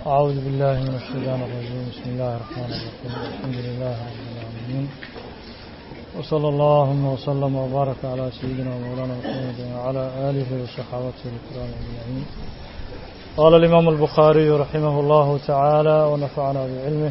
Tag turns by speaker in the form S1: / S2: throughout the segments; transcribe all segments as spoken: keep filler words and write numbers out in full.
S1: أعوذ بالله من الشيطان الرجيم. بسم الله الرحمن الرحيم. الحمد لله رب العالمين، وصلى الله وسلم وبارك على سيدنا ومولانا محمد وعلى آله وصحابته الكرام أجمعين. قال الإمام البخاري رحمه الله تعالى ونفعنا بعلمه: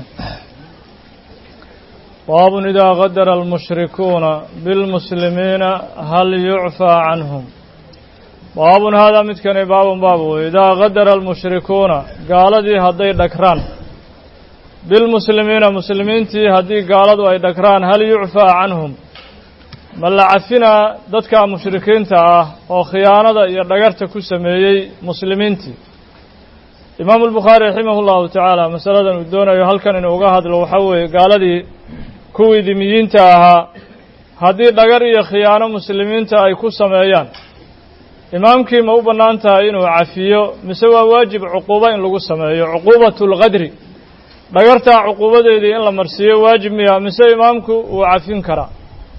S1: باب إذا غدر المشركون بالمسلمين هل يعفى عنهم. باب هذا متكن باب باب إذا غدر المشركون قالدي هدي دكران بالمسلمين مسلمين تي هدي قالدوا أي دكران هل يعفى عنهم ملا عفنا ددك مشركين تا أو خيانة يدقرت كسميي مسلمين تي. إمام البخاري رحمه الله تعالى مسألة ودونا يهل كان إنه قاعد لو حوي قالدي كوي دميين تاها هدي دقر خيانة مسلمين تا أي كسميان imaamkii ma u bannaan tahay inuu cafiyo mise waa waajib cuquubo in lagu sameeyo cuquubatul qadri dhagartaa cuquubadeedii in la marsiiyo waajib miya mise imaamku uu cafin karaa.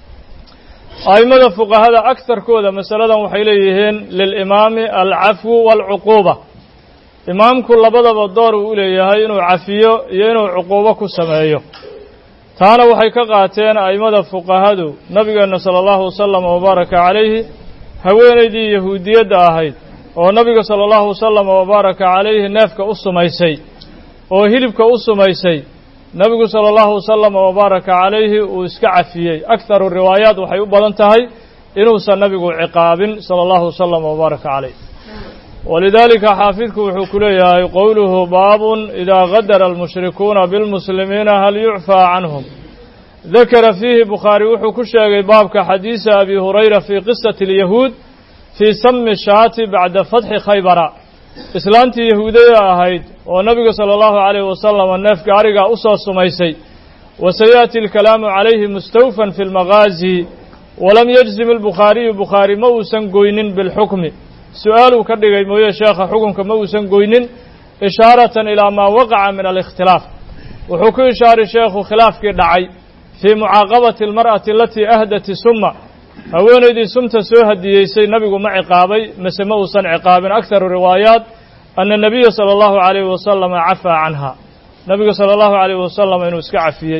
S1: a'immada fuqahada agtarkooda masaladan waxay leeyihiin lilimaami alcafwu waalcuquuba, imaamku labadaba door uu u leeyahay inuu cafiyo iyo inuu cuquubo ku sameeyo. taana waxay ka qaateen a'immada fuqahadu nabigeenna sala allahu wasalam wabaaraka calayhi haweenaydii yahuudiyadda ahayd oo nabiga sala allahu wasalam wabaaraka calayhi neefka u sumaysay oo hilibka u sumaysay nabigu sala allahu wasalam wabaaraka calayhi uu iska cafiyey. akharu riwaayaat waxay u badan tahay inuusan nabigu ciqaabin sala allahu wasalam wabaaraka calayh. walidaalika xaafidku wuxuu ku leeyahay qowluhu baabun idaa gadara almushrikuuna bilmuslimiina hal yucfaa canhum. dakara fiihi bukhaari wuxuu ku sheegay baabka xadiisa abi hurayra fii qisati alyahuud fii sami shaati bacda fatxi khaybara. islaantii yahuudada ahayd oo nabiga sala allahu calayhi wasalam neefka arigaa u soo sumaysay. wa sayaati alkalaamu calayhi mustawfan fi lmaqaazi walam yajzim albukhaariyu bukhaari ma uusan goynin bilxukmi. su-aaluu ka dhigay mooye sheekha xukunka ma uusan goynin ishaaratan ilaa maa waqaca min alikhtilaaf. wuxuu ku ishaaray sheekhu khilaafkii dhacay fii mucaaqabati almar'ati alatii ahdati summa, haweenaydii sumta soo hadiyeysay nabigu ma ciqaabay mise ma uusan ciqaabin. akharu riwaayaat ana nabiya sala allahu calayhi wasalam cafaa canha, nabiga sala allahu calayhi wasalam inuu iska cafiyey.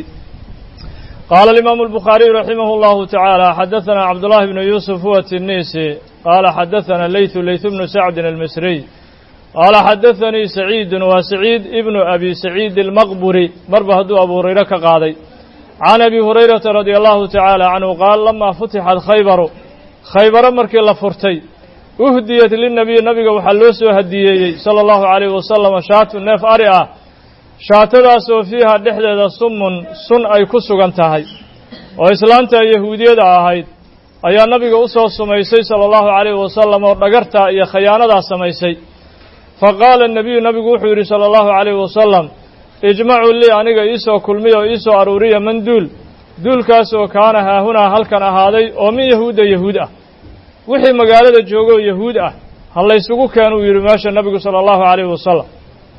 S1: qaala alimaamu albukhaariyu raximah allahu tacaala xadaثana cabdullahi bnu yuusuf huwa tinisi qaala xadaثana leytu leytu bnu sacdin almisriy qaala xadaثanii saciidun waa saciid ibnu abi saciid almaqburi marba hadduu abu hurayre ka qaaday can abi hurayrata radia allahu tacaala canhu qaal lamaa futixat khaybaru khaybaro markii la furtay uhdiyat linabiy nabiga waxaa loo soo hadiyeeyey sala allahu calayhi wasalam shaatu neef ari ah, shaatadaasoo fiiha dhexdeeda sumun sun ay ku sugan tahay. oo islaanta yahuudiyada ahayd ayaa nabiga u soo sumaysay sala allahu calayhi wasalam oo dhagartaa iyo khayaanadaa samaysay. fa qaala nabiyu nabigu wuxuu yidhi sala allahu calayhi wasalam ijmacuu lii aniga iisoo kulmiya oo iisoo aruuriya man duul duulkaas oo kaana haahunaa halkan ahaaday oo min yahuudda yahuud ah. wixii magaalada joogoo yahuud ah ha laysugu keenuu yidhi meesha nabigu sala allahu calayhi wasalam.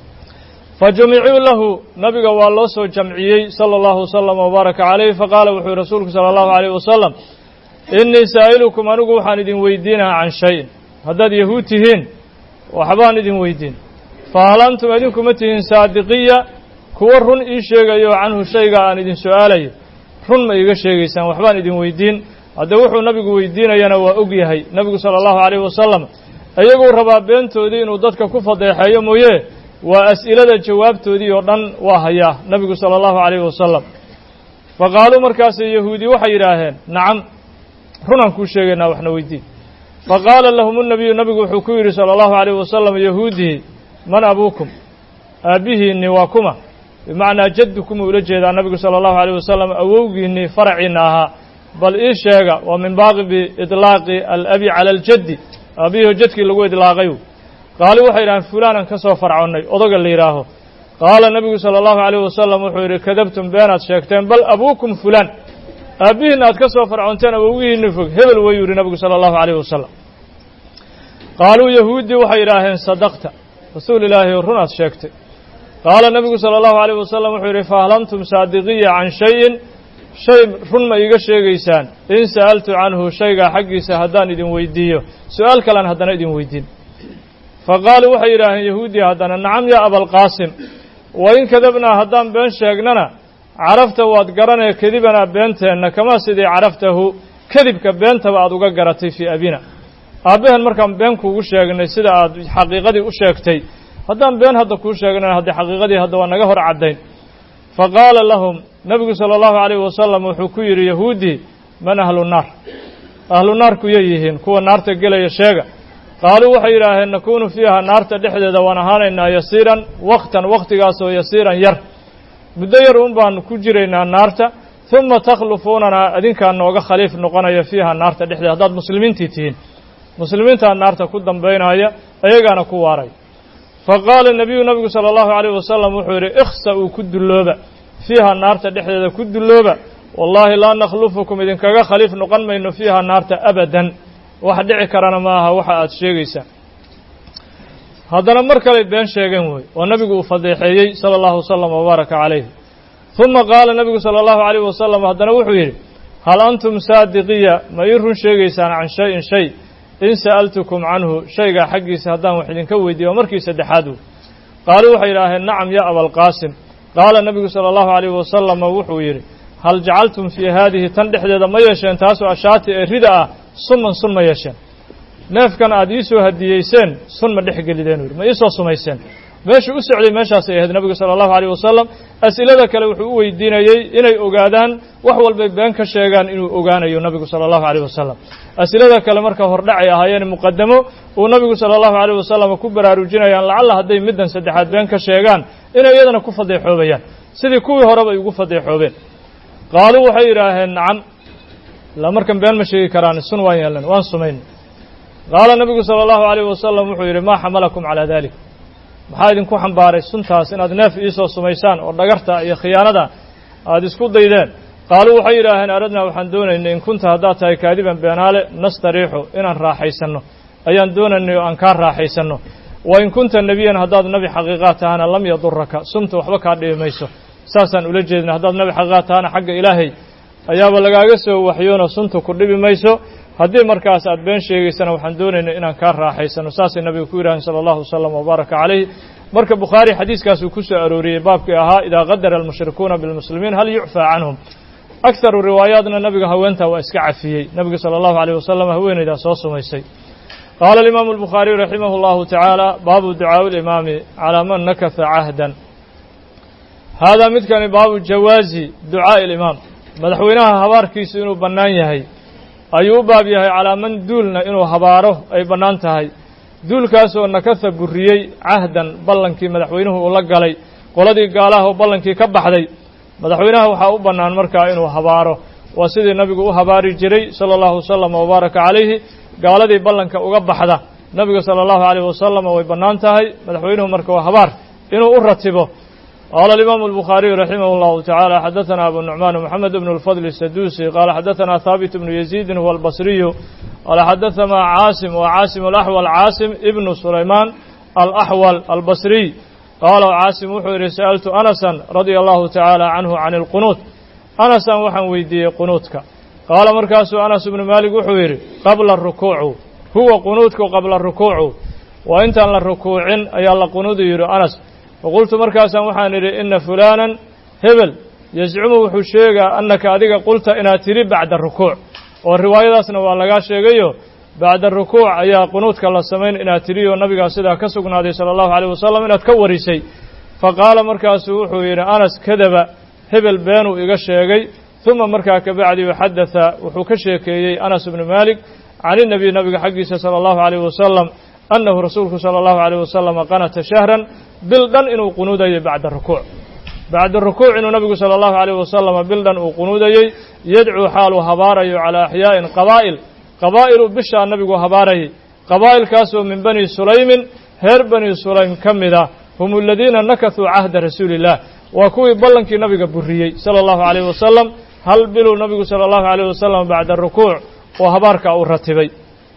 S1: fa jumicuu lahu nabiga waa loo soo jamciyey sala allahu wasalam wabaaraka calayh. fa qaala wuxuu yihi rasuulku sala allahu calayhi wasalam innii saa'ilukum anigu waxaan idin weydiinaha can shayin, haddaad yahuud tihiin waxbaan idin weydiin. fa hal antum idinkuma tihiin saadiqiya kuwa run ii sheegayo canhu shayga aan idin su'aalayo, run ma iiga sheegaysaan waxbaan idin weydiin. hadda wuxuu nabigu weydiinayana waa og yahay nabigu sala allahu calayhi wasalam. iyaguu rabaa beentoodii inuu dadka ku fadeexeeyo mooye waa as'ilada jawaabtoodii oo dhan waa hayaa nabigu sala allahu calayhi wasalam. fa qaaluu markaasay yahuudi waxay yidhaaheen nacam runaan kuu sheegaynaa waxna weydiin. fa qaala lahum nabiyu nabigu wuxuu ku yidhi sala allahu calayhi wasalam yahuudii man abuukum, aabbihiinni waa kuma, bimacnaa jaddukum ula jeedaa nabigu sala allahu calayh wasalam awowgiinnii faraciinna ahaa. bal ii sheega waa min baaqibi idlaaqi alabi cala aljaddi, aabbihiio jadkii lagu idlaaqay. qaali waxay yidhahaan fulaanan ka soo farconnay odoga la yidhaaho. qaala nabigu sala allahu calayh wasalam wuxuu yidhi kadabtum beenaad sheegteen, bal abuukum fulaan, aabbihiinna aad ka soo farconteen awowgihiinni fog hebel wayuu yidhi nabigu sala allahu calayh wasalam. qaaluu yahuuddii waxay yidhaaheen sadaqta rasuul ilaahi runaad sheegtay. qaala nabigu sala allahu calayh wasalam wuxuu yidhi fahal antum saadiqiya can shayin, shay run ma iiga sheegaysaan in sa'altu canhu shaygaa xaggiisa haddaan idin weydiiyo su-aal kalean haddana idin weydiin. faqaaluu waxay yidhaaheen yahuudiya haddana nacam yaa abalqaasim wain kadabnaa haddaan been sheegnana carafta waad garanaya kedibanaa beenteenna kamaa sidii caraftahu kadibka beentaba aad uga garatay fii abina aabbaheen markaan been kuugu sheegnay sida aad xaqiiqadii u sheegtay haddaan been hadda kuu sheegnana haddii xaqiiqadii hadda waa naga hor caddayn faqaala lahum nebigu sala allahu calayhi wasalam wuxuu ku yidhi yahuudii man ahlu naar ahlu naarku yay yihiin kuwa naarta gelaya sheega qaaluu waxay yidhaaheen nakuunu fiiha naarta dhexdeeda waan ahaanaynaa yasiiran waktan wakhtigaasoo yasiiran yar muddo yar un baanu ku jiraynaa naarta huma takhlufuunanaa idinkaa nooga khaliif noqonaya fiiha naarta dhexdeeda haddaad muslimiintii tihiin muslimiintaa naarta ku dambaynaya ayagaana ku waaray faqaala nebiyu nabigu sala allahu calayh wasalam wuxuu yidhi ikhsa-uu ku dullooba fiiha naarta dhexdeeda ku dullooba wallaahi laa nakhlufukum idinkaga khaliif noqon mayno fiiha naarta abadan wax dhici karana ma aha waxa aad sheegaysaa haddana mar kaley been sheegeen wey oo nabigu uu fadeexeeyey sala allahu wasalam wabaaraka calayh uma qaala nebigu sala allahu calayh wasalam haddana wuxuu yidhi hal antum saadiqiya ma ii run sheegaysaan can shay-in shay in sa'altukum canhu shaygaa xaggiisa haddaan wax idinka weydiiyo markii saddexaad wey qaaluu waxay yidhaaheen nacam ya abalqaasim qaala nebigu sala allahu calayhi wasalama wuxuu yidhi hal jacaltum fii haadihi tan dhexdeeda ma yeesheen taasoo ashaati ee rida ah suman sun ma yeesheen neefkan aad ii soo hadiyeyseen sun ma dhex gelideen uri ma ii soo sumayseen meeshuu u socday meeshaasay ahayd nebigu sala allahu calayh wasalam as'ilada kale wuxuu u weydiinayey inay ogaadaan wax walbay been ka sheegaan inuu ogaanayo nebigu sala allahu calayh wasalam as'ilada kale marka hordhacay ahaayeen muqadamo uu nebigu sala allahu calayh wasalam ku baraarujinayaan lacalla hadday middan saddexaad been ka sheegaan inay iyadana ku fadeexoobayaan sidii kuwii horeba ay ugu fadeexoobeen qaaluu waxay yidhaaheen nacam la markan been ma sheegi karaan sun waan yeelan waan sumayn qaala nebigu sala allahu calayh wasalam wuxuu yidhi maa xamalakum calaa dalik maxaa idinku xambaaray suntaas inaad neef iisoo sumaysaan oo dhagarta iyo khiyaanada aada isku daydeen qaaluu waxay yidhaaheen aradnaa waxaan doonaynay in kunta haddaad tahay kaadiban beenaale nastariixu inaan raaxaysanno ayaan doonaynay oo aan kaa raaxaysanno wa in kunta nebiyan haddaad nebi xaqiiqaad tahana lam yaduraka sunta waxba kaa dhibi mayso saasaan ula jeedna haddaad nebi xaqiiqaad tahana xagga ilaahay ayaaba lagaaga soo waxyoonoo sunta ku dhibi mayso haddii markaas aad been sheegaysana waxaan doonaynay inaan kaa raaxaysano saasay nabiga ku yidhaaheen sala allahu wasalam wabaaraka calayh marka bukhaari xadiiskaasuu ku soo arooriyey baabkii ahaa idaa qadara almushrikuuna bilmuslimiin hal yucfaa canhum akharu riwaayaadna nabiga haweentaa waa iska cafiyey nebiga sala allahu alayh wasalam haweenaydaa soo sumaysay qaala alimaamu albukhaariyu raximah allahu tacaala baabu ducaa'i limaami calaa man nakasa cahdan haadaa midkani baabu jawaazi ducaa'i alimaam madaxweynaha habaarkiisu inuu bannaan yahay ayuu u baab yahay calaa man duulna inuu habaaro ay bannaan tahay duulkaasoo nakasa burriyey cahdan ballankii madaxweynuhu uu la galay qoladii gaalaha oo ballankii ka baxday madaxweynaha waxaa u bannaan markaa inuu habaaro waa sidii nabigu u habaari jiray sala allahu wasalam wabaaraka calayhi gaaladii ballanka uga baxda nabiga sala allahu calayh wasalam way bannaan tahay madaxweynuhu marka waa habaar inuu u ratibo qaala alimaamu albukhaariyu raximah allahu tacaala xadaثana abu nucmaan moxamed bnu اlfadl الsaduusi qaala xadaثana haabit bnu yaziidin huwa albasriyu qaala xadaثana caasim wa caasim alaxwal caasim ibnu sulaymaan alaxwal albasriy qaala caasim wuxuu yidhi sa'altu anasan radia allahu tacaala canhu can اlqunuut anasan waxaan weydiiyey qunuudka qaala markaasuu anas ibnu maalik wuxuu yidhi qabla rukuucu huwa qunuudku qabla rukuucu waa intaan la rukuucin ayaa la qunuudi yidhi anas faqultu markaasaan waxaan idhi ina fulaanan hebel yascumu wuxuu sheegaa annaka adiga qulta inaad tidhi bacda rukuuc oo riwaayadaasna waa lagaa sheegayo bacda rukuuc ayaa qunuudka la samayn inaad tidhi oo nabigaa sidaa ka sugnaaday sala allahu calayh wasalam inaad ka warisay faqaala markaasuu wuxuu yidhi anas kadaba hebel beenuu iga sheegay uma markaa kabacdi xadatha wuxuu ka sheekeeyey anas ibnu maalik can inabiy nabiga xaggiisa sala allahu calayh wasalam annahu rasuulku sala allahu calayh wasalam qanata shahran bil dhan inuu qunuudayey bacda rukuuc bacda rukuuc inuu nabigu sala allahu calayh wasalam bil dhan uu qunuudayey yadcuu xaaluu habaarayo calaa axyaa'in qabaa'il qabaa'iluu bishaa nabigu habaarayay qabaa'ilkaasoo min bani sulaymin reer bani sulaym ka mida hum aladiina nakasuu cahda rasuuli illah waa kuwii ballankii nabiga burriyey sala allahu calayh wasalam hal biluu nabigu sala allahu calayh wasalam bacda rukuuc oo habaarkaa uu ratibay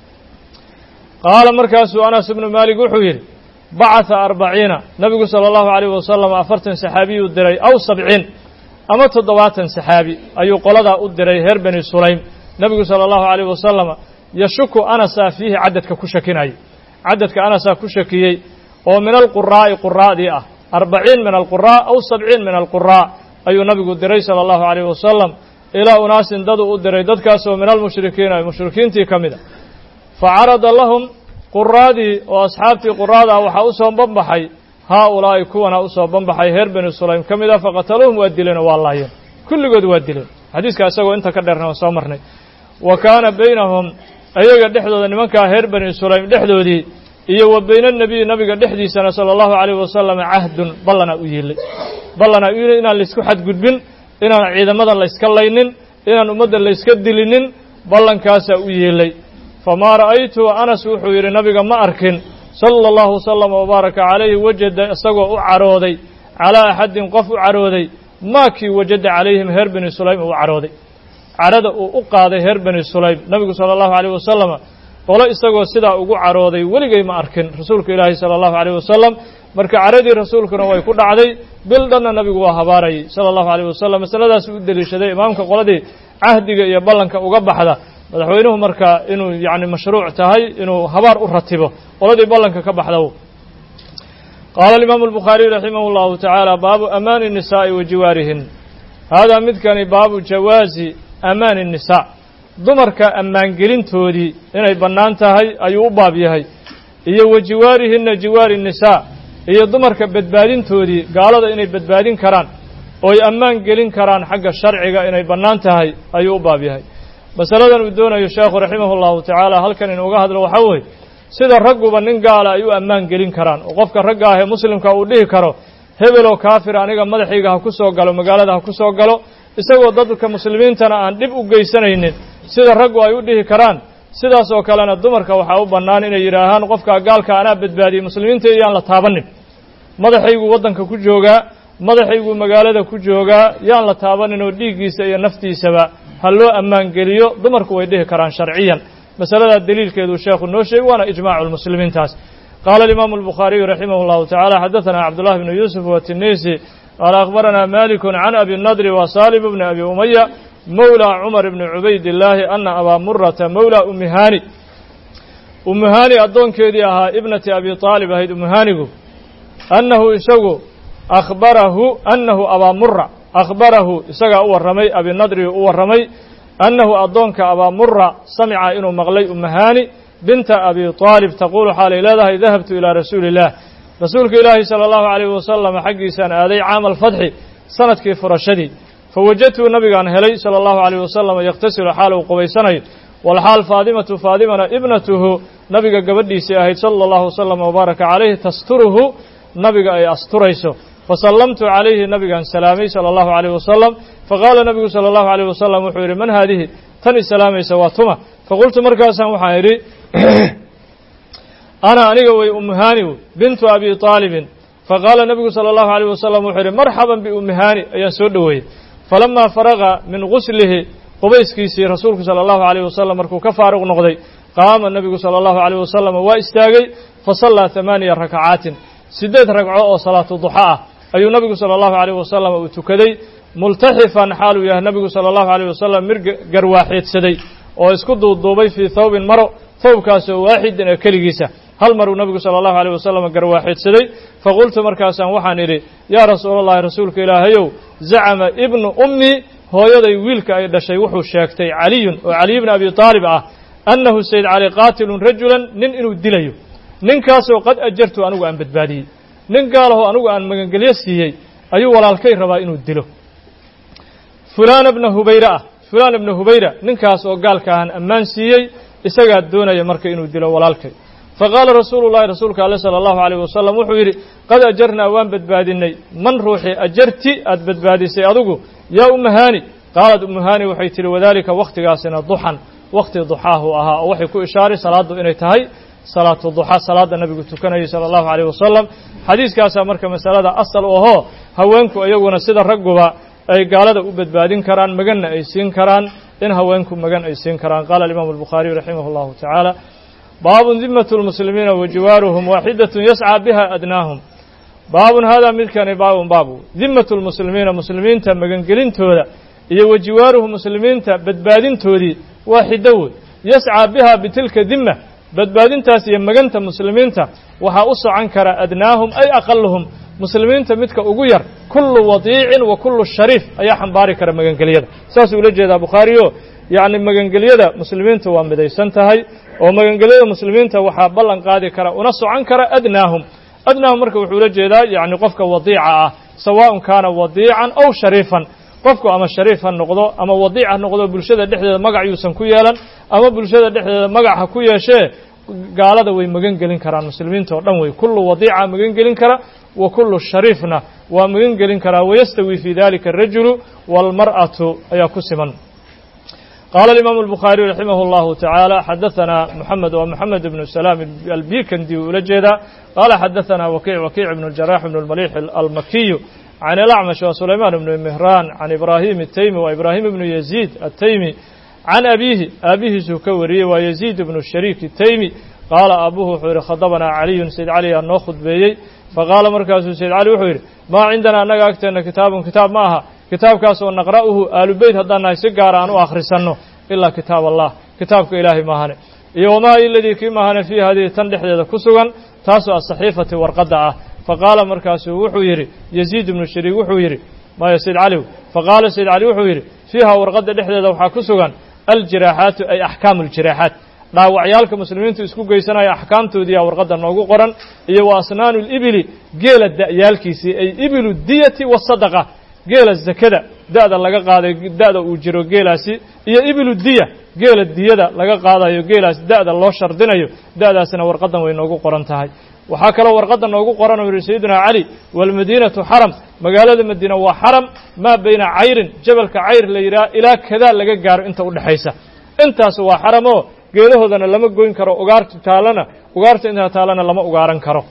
S1: qaala markaasuu anas ibnu maalik wuxuu yidhi bacatha arbaciina nabigu sala allahu calayh wasalam afartan saxaabiyuu diray aw sabciin ama toddobaatan saxaabi ayuu qoladaa u diray reer bani sulaym nebigu sala allahu calayh wasalam yashuku anasaa fiihi cadadka ku shakinayay عدد كأنسا كشكيي ومن القراء قراء دي أه أربعين من القراء أو سبعين من القراء أي نبي الدري صلى الله عليه وسلم إلى أناس ددوا الدري دد كاسوا من المشركين المشركين تي كمدا فعرض لهم قرادي وأصحابتي قرادا وحاوسهم بمبحي هؤلاء كونا أصاب بمبحي هير بن سليم كمدا فقتلوهم وأدلين والله كل قد وأدلين حديث كاسوا أنت كدرنا وصامرنا وكان بينهم أيها دحدود أن من كان هير بن سليم دحدودي إيه وبين النبي النبي دحدي سنة صلى الله عليه وسلم عهد بلنا أيلي بلنا أيلي إن اللي سكحت قدبين إن عيد مدى اللي سكالينين إن أمد اللي سكدلينين بلن كاسا أيلي فما رأيت أنا سوحو يري نبي ما أركن صلى الله وسلم وبارك عليه وجد سقوا عرودي على أحد قف عرودي ما كي وجد عليهم هير بن سليم وعرودي عرد أقاضي هير بن سليم نبي صلى الله عليه وسلم قال استغوا سدا ugu carooday waligay ma arkin rasuulka ilaahay sallallahu alayhi wasallam marka caradii rasuulkuna way ku dhacday bil dhanna nabigu waa habaaray sallallahu alayhi wasallam masaladaas uu daliishaday imaamka qoladii ahdiga iyo ballanka uga baxda madaxweynuhu marka inuu yaani mashruuc tahay inuu habaar u ratibo qoladii ballanka ka baxda قال الإمام البخاري رحمه الله تعالى باب أمان النساء وجوارهن هذا مذكر باب جواز أمان النساء dumarka ammaangelintoodii inay bannaan tahay ayuu u baab yahay iyo wajiwaarihinna jiwaari nisaa iyo dumarka badbaadintoodii gaalada inay badbaadin karaan oo ay ammaan gelin karaan xagga sharciga inay bannaan tahay ayuu u baab yahay masaladan uu doonayo sheekhu raximahullahu tacaala halkan inuuga hadlo waxaa weeye sida ragguba nin gaala ay u ammaan gelin karaan oo qofka ragga ah ee muslimka uu dhihi karo hebeloo kaafir aniga madaxayga ha ku soo galo magaalada ha ku soo galo isagoo dadka muslimiintana aan dhib u geysanaynin sida raggu ay u dhihi karaan sidaas oo kalena dumarka waxaa u bannaan inay yidhaahaan qofka gaalka anaa badbaadiyey muslimiinta iyaan la taabanin madaxaygu waddanka ku joogaa madaxaygu magaalada ku joogaa yaan la taabanin oo dhiiggiisa iyo naftiisaba ha loo ammaan geliyo dumarku way dhihi karaan sharciyan masaladaa daliilkeedu sheekhu noo sheegay waana ijmaacu lmuslimiintaas qaala alimaamu albukhaariyu raximah llahu tacaala xadaثana cabdullahi bnu yuusuf watinisi qaala akhbarana maliku can abi nadri wa saalib bni abi umaya مولى عمر بن عبيد الله أن أبا مرة مولى أم هاني أم هاني أدون كيديها ابنة أبي طالب هيد أم هاني أنه إسقو أخبره أنه أبا مرة أخبره إسقى أو الرمي أبي النضر أو الرمي أنه أدونك أبا مرة سمع إنه مغلي أم هاني بنت أبي طالب تقول حالي لا ذهبت إلى رسول الله رسولك إلهي صلى الله عليه وسلم حقي سنة هذه عام الفتح سنة كيف رشدي فوجدته نبي عن هلي صلى الله عليه وسلم يغتسل حاله قبيسني والحال فاطمة فاطمة ابنته نبي قبدي سياهد صلى الله وسلم وبارك عليه تستره نبي أي أستريسه فسلمت عليه نبي عن سلامي صلى الله عليه وسلم فقال النبي صلى الله عليه وسلم وحيري من هذه تني سلامي سواتهما فقلت مركزا وحيري أنا أنيقوي أم هاني بنت أبي طالب فقال النبي صلى الله عليه وسلم وحيري مرحبا بأم هاني يا سودوي فلما فرغ من غسله قبيسكيسي رسولك صلى الله عليه وسلم مركو كفارق نقضي قام النبي صلى الله عليه وسلم واستاغي فصلى ثمانية ركعات سدد ركعة صلاة الضحى أي النبي صلى الله عليه وسلم وتكدي ملتحفا حال يا النبي صلى الله عليه وسلم مرق جرواحيد سدي ويسكد الضوبي في ثوب مرء ثوب كاس واحد كلجيسة هل مروا النبي صلى الله عليه وسلم جرواحيد سدي فقلت مركزا وحنيري يا رسول الله رسولك إلهيو زعم ابن أمي هو يدي ويلك أي دشي وحو شاكتي علي وعلي بن أبي طالب أه أنه سيد علي قاتل رجلا نن إنو دليو نن كاسو قد أجرت أنو أن بدبادي نن قاله أنو أن مغنقليسيي أيو ولا الكي ربا إنو دلو فلان ابن هبيرة فلان ابن هبيرة نن كاسو قال كان أمان سيي إساقات دون يمرك إنو دلو ولا الكي فقال رسول الله رسولك عليه صلى الله عليه وسلم وحيري قد أجرنا وان بدبادني من روحي أجرتي أد بدبادي سيادوكو يا أم هاني قالت أم هاني وحيتري وذلك وقت قاسنا ضحا وقت ضحاه أها وحي كو إشاري صلاة إني تهي صلاة الضحى صلاة النبي تكني صلى الله عليه وسلم حديث كاسا مركة مسألة أصل وهو هوانكو أيونا سيدا رقبا أي قالت أبدبادين كران مغن أي سين كران إن هوانكو مغن أي سين كران قال الإمام البخاري رحمه الله تعالى باب ذمة المسلمين وجوارهم واحدة يسعى بها أدناهم باب هذا ملكان باب باب ذمة المسلمين مسلمين تمغنقلين تودا إيه وجوارهم مسلمين تبدبادين تودي واحدة يسعى بها بتلك ذمة badbaadintaas iyo maganta muslimiinta waxaa u socon kara adnaahum ay aqaluhum muslimiinta midka ugu yar kullu wadiicin wa kullu shariif ayaa xambaari kara magangelyada saasuu ula jeedaa bukhaariyo yacni magangelyada muslimiinta waa midaysan tahay oo magangelyada muslimiinta waxaa ballan qaadi kara una socon kara adnaahum adnaahum marka wuxuu ula jeedaa yacni qofka wadiica ah sawaaءun kaana wadiican aw shariifan qofku ama shariif ha noqdo ama wadiic ha noqdo bulshada dhexdeeda magac yuusan ku yeelan ama bulshada dhexdeeda magac ha ku yeeshee gaalada way magan gelin karaan muslimiinta oo dhan wey kullu wadiica magan gelin kara wa kullu shariifna waa magan gelin karaa wayastawi fii dalika arajulu waalmar'atu ayaa ku siman qaala alimaamu albukhaariyu raximah allahu tacaala xadahanaa moxamed waa moxamed ibnu salaam albikandi uu ula jeedaa qaala xadahanaa wakiic wakiic ibnu ljarax ibnu lmaliix almakiyu can alacmash waa sulaymaan ibnu mihraan can ibraahim ataymi waa ibraahim ibnu yaziid ataymi can abiihi aabihiisuu ka wariyey waa yaziid ibnu shariik ataymi qaala aabuhu wuxuu yidhi khadabanaa caliyun sayd cali aa noo khudbeeyey faqaala markaasuu sayd cali wuxuu yidhi maa cindanaa annaga agteenna kitaabun kitaab ma aha kitaabkaas oo naqra'uhu aalubeyt haddaan nahay si gaara aan u akhrisanno ilaa kitaab allah kitaabka ilaahay maahane iyo wamaa iladii kii maahane fii hadihi tan dhexdeeda ku sugan taasoo asaxiifati warqadda ah faqaala markaasuu wuxuu yidhi yaziid ibnu shariik wuxuu yidhi maya sayd caliw faqaala sayd cali wuxuu yidhi fiiha warqadda dhexdeeda waxaa ku sugan aljiraaxaatu ay axkaamu aljiraaxaat dhaawacyaalka muslimiintu isku geysanaya axkaamtoodiiyaa warqadda noogu qoran iyo wa asnaanu libili geela da'yaalkiisii ay ibilu diyati wasadaqa geela zakada da'da laga qaaday da'da uu jiro geelaasi iyo ibilu diya geela diyada laga qaadayo geelaas da'da loo shardinayo da'daasina warqaddan way noogu qoran tahay waxaa kaloo warqadda noogu qoran oo yidhi sayidina cali waalmadiinatu xaram magaalada madiina waa xaram maa bayna cayrin jabalka cayr la yidhaha ilaa kadaa laga gaaro inta u dhexaysa intaas waa xaram oo geedahoodana lama goyn karo ugaarta taalana ugaarta intaa taalana lama ugaaran karo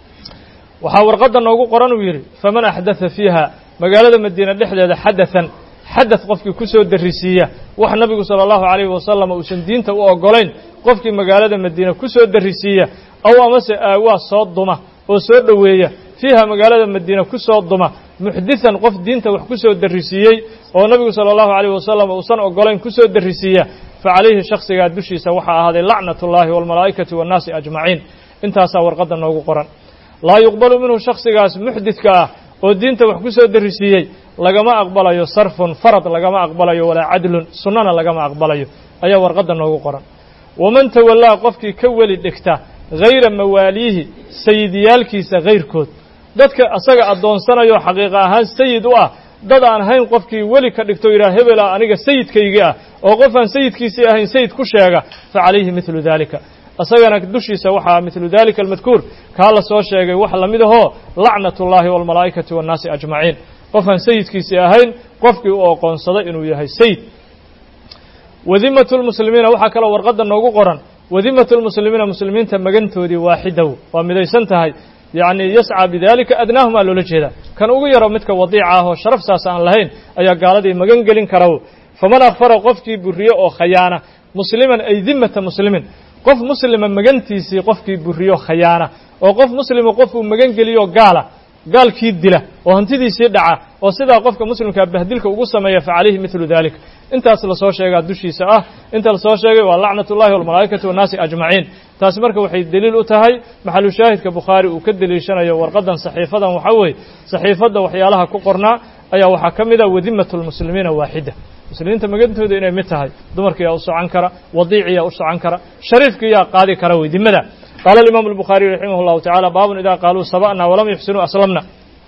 S1: waxaa warqadda noogu qoran uu yidhi faman axdatha fiiha magaalada madiina dhexdeeda xadathan xadath qofkii ku soo darrisiiya wax nabigu sala allahu calayhi wasalam uusan diinta u oggolayn qofkii magaalada madiina ku soo darrisiiya aw amase aawaa soo duma oo soo dhoweeya fiiha magaalada madiina ku soo duma muxdihan qof diinta wax ku soo darrisiiyey oo nabigu sala allahu calayhi wasalam uusan oggolayn ku soo darrisiiya fa calayhi shakhsigaa dushiisa waxaa ahaaday lacnatullaahi waalmalaa'ikati waannaasi ajmaciin intaasaa warqadda noogu qoran laa yuqbalu minhu shakhsigaas muxdidka ah oo diinta wax ku soo darrisiiyey lagama aqbalayo sarfun farad lagama aqbalayo walaa cadlun sunnana lagama aqbalayo ayaa warqadda noogu qoran waman tawallaa qofkii ka weli dhigta hayra mawaaliihi sayidyaalkiisa hayrkood dadka asaga addoonsanayo xaqiiqa ahaan sayid u ah dad aan ahayn qofkii weli ka dhigto yidhaha hebela aniga sayidkaygii ah oo qof aan sayidkiisii ahayn sayid ku sheega fa calayhi midlu daalika isagana dushiisa waxaa midlu dalika almadkuur kaa la soo sheegay wax lamid ahoo lacnatullaahi waalmalaa'ikati waannaasi ajmaciin qof aan sayidkiisii ahayn qofkii u oqoonsaday inuu yahay sayid wadimatu lmuslimiina waxaa kaloo warqadda noogu qoran wadimatu lmuslimiina muslimiinta magantoodii waaxidow waa midaysan tahay yacni yascaa bidalika adnaahumaa loola jeedaa kan ugu yaro midka wadiica ah oo sharaf saas aan lahayn ayaa gaaladii magan gelin karaw faman akfara qofkii buriyo oo khayaana musliman ay dimata muslimin qof muslima magantiisii qofkii buriyo khayaana oo qof muslima qofuu magan geliyo gaala gaalkii dila oo hantidiisii dhaca oo sidaa qofka muslimkaa bahdilka ugu sameeya fa calayhi midlu dalik intaas lasoo sheegaa dushiisa ah inta lasoo sheegay waa lacnatullahi walmalaa'ikati waannaasi ajmaciin taasi marka waxay deliil u tahay maxalu shaahidka bukhaari uu ka deliishanayo warqaddan saxiifadan waxaa weeye saxiifadda waxyaalaha ku qornaa ayaa waxaa ka mid a wadimatu lmuslimiina waaxida muslimiinta magantooda inay mid tahay dumarkiyaa u socon kara wadiiciyaa u socon kara shariifkiyaa qaadi kara wey dimada qaala alimaamu albukhaariyu raximah allahu tacala baabun idaa qaaluu saba'na walam yuxsinuu aslamna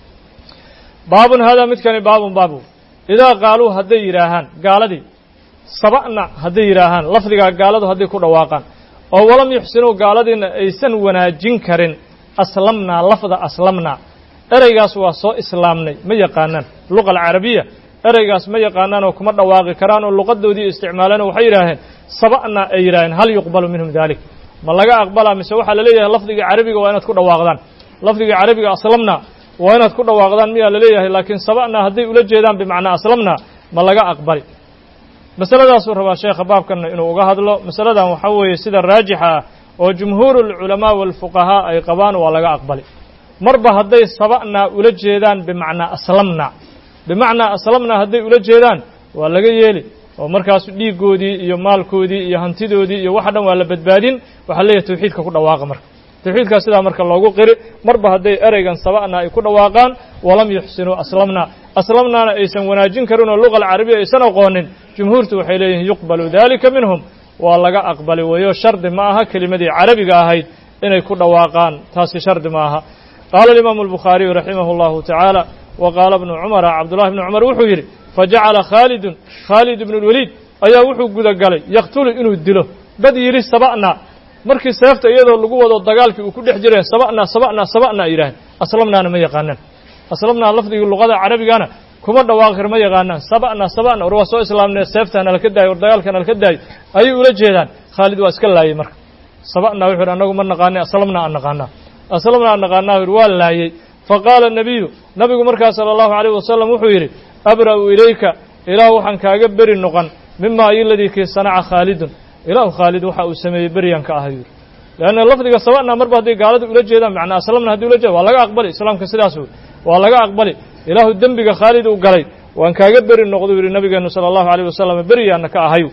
S1: baabun haadaa midkani baabun baabu idaa qaaluu hadday yidhaahaan gaaladii saba'na hadday yidhaahaan lafdigaa gaaladu hadday ku dhawaaqaan oo walam yuxsinuu gaaladiina aysan wanaajin karin aslamnaa lafda aslamnaa ereygaas waa soo islaamnay ma yaqaanaan luqa alcarabiya ereygaas ma yaqaanaan oo kuma dhawaaqi karaan oo luqadoodii isticmaaleen oo waxay yidhaaheen saba'na ay yidhaaheen hal yuqbalu minhum dalik ma laga aqbalaa mise waxaa la leeyahay lafdigii carabiga waa inaad ku dhawaaqdaan lafdigii carabiga aslamna waa inaad ku dhawaaqdaan miyaa la leeyahay laakiin saba'na hadday ula jeedaan bimacnaa aslamna ma laga aqbali masaladaasuu rabaa sheekha baabkanna inuu uga hadlo masaladan waxaa weeye sida raajixa ah oo jumhuuru alculamaa waalfuqahaa ay qabaan waa laga aqbali marba hadday saba'na ula jeedaan bimacnaa aslamna bimacnaa aslamna hadday ula jeedaan waa laga yeeli oo markaas dhiigoodii iyo maalkoodii iyo hantidoodii iyo waxa dhan waa la badbaadin waxaa leeyahay tawxiidka ku dhawaaqa marka tawxiidka sidaa marka loogu qiri marba hadday ereygan saba'na ay ku dhawaaqaan walam yuxsinuu aslamna aslamnaana aysan wanaajin karin oo luqa alcarabiya aysan aqoonin jumhuurtu waxay leeyihiin yuqbalu dalika minhum waa laga aqbali weeyo shardi ma aha kelimadii carabiga ahayd inay ku dhawaaqaan taasi shardi ma aha qaala alimaamu albukhaariyu raximah allahu tacaala wa qaala ibnu cumara cabdullahi ibnu cumar wuxuu yidhi fajacala khaalidun khaalid ibnu lwaliid ayaa wuxuu gudagalay yaqtulu inuu dilo dad yidhi saba'na markii seefta iyadoo lagu wado dagaalkii uu ku dhex jireen saba'na saba'na saba'na yidhaaheen aslamnaana ma yaqaanaan aslamnaa lafdigii luqada carabigana kuma dhawaaqir ma yaqaanaan saba'na saba'na war waa soo islaamnee seeftaana laka daayo war dagaalkana laka daayo ayay ula jeedaan khaalid waa iska laayey marka saba'na wuxuu yidhi annagu ma naqaanay aslamna aan naqaanaa aslamna aan naqaanaa yidhi waa laayey faqaala nabiyu nabigu markaas sala allahu alayh wasalam wuxuu yidhi abra'u ilayka ilaah waxaan kaaga beri noqon mima ayoladii kii sanaca khaalidun ilaahu khaalid waxa uu sameeyey beryan ka ah yidhi leanna lafdiga saba'na marba hadday gaalada ula jeedaan macnaa aslamna haddii ula jeeda waa laga aqbali islaamka sidaas wey waa laga aqbali ilaahu dembiga khaalid uu galay waan kaaga beri noqdu yidhi nabigeenu sala allahu alayh wasalam beryaanna ka ahay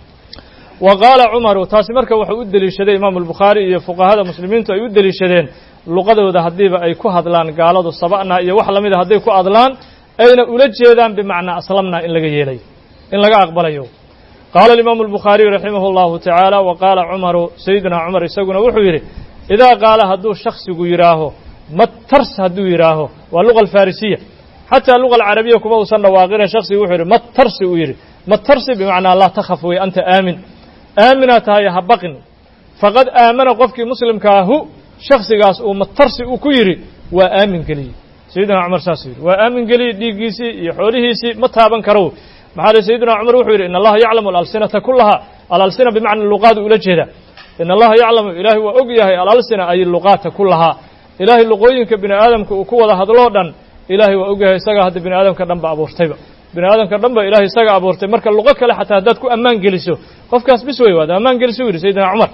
S1: wa qaala cumaru taasi marka wuxuu u deliishaday imaamu albukhaari iyo fuqahada muslimiintu ay u deliishadeen luqadooda haddiiba ay ku hadlaan gaaladu saba'na iyo wax lamida hadday ku hadlaan ayna ula jeedaan bimacnaa aslamna in laga yeelayo in laga aqbalayo qaala alimaamu albukhaariyu raximah allahu tacaala wa qaala cumaru sayidina cumar isaguna wuxuu yidhi idaa qaala hadduu shaksigu yidhaaho matars hadduu yidhaaho waa luqa alfarisiya xataa luqa alcarabiya kuma uusan dhawaaqina shaksigu wuxuu yidhi matarsi uu yidhi matarsi bimacnaa laa takhaf wey anta aamin aaminaa tahay ha baqin faqad aamana qofkii muslimkaahu shaksigaas uu matarsi uu ku yidhi waa aamin geliyey sayidina cumar saasuu yidhi waa aamin geliyey dhiiggiisii iyo xoolihiisii ma taaban karo maxaa le sayidina cumar wuxuu yidhi in allaha yaclamu alalsinata kullaha alalsina bimacna luqaadu ula jeeda in allaha yaclamu ilaahay waa og yahay alalsina ay luqaata kullahaa ilaahay luqooyinka bini aadamka uu ku wada hadloo dhan ilaahay waa og yahay isagaa hadda bini aadamka dhan ba abuurtayba bini aadamka dhan ba ilahay isaga abuurtay marka luqo kale xataa haddaad ku ammaan geliso qofkaas bis wey waad ammaan geliso u yidhi sayidina cumar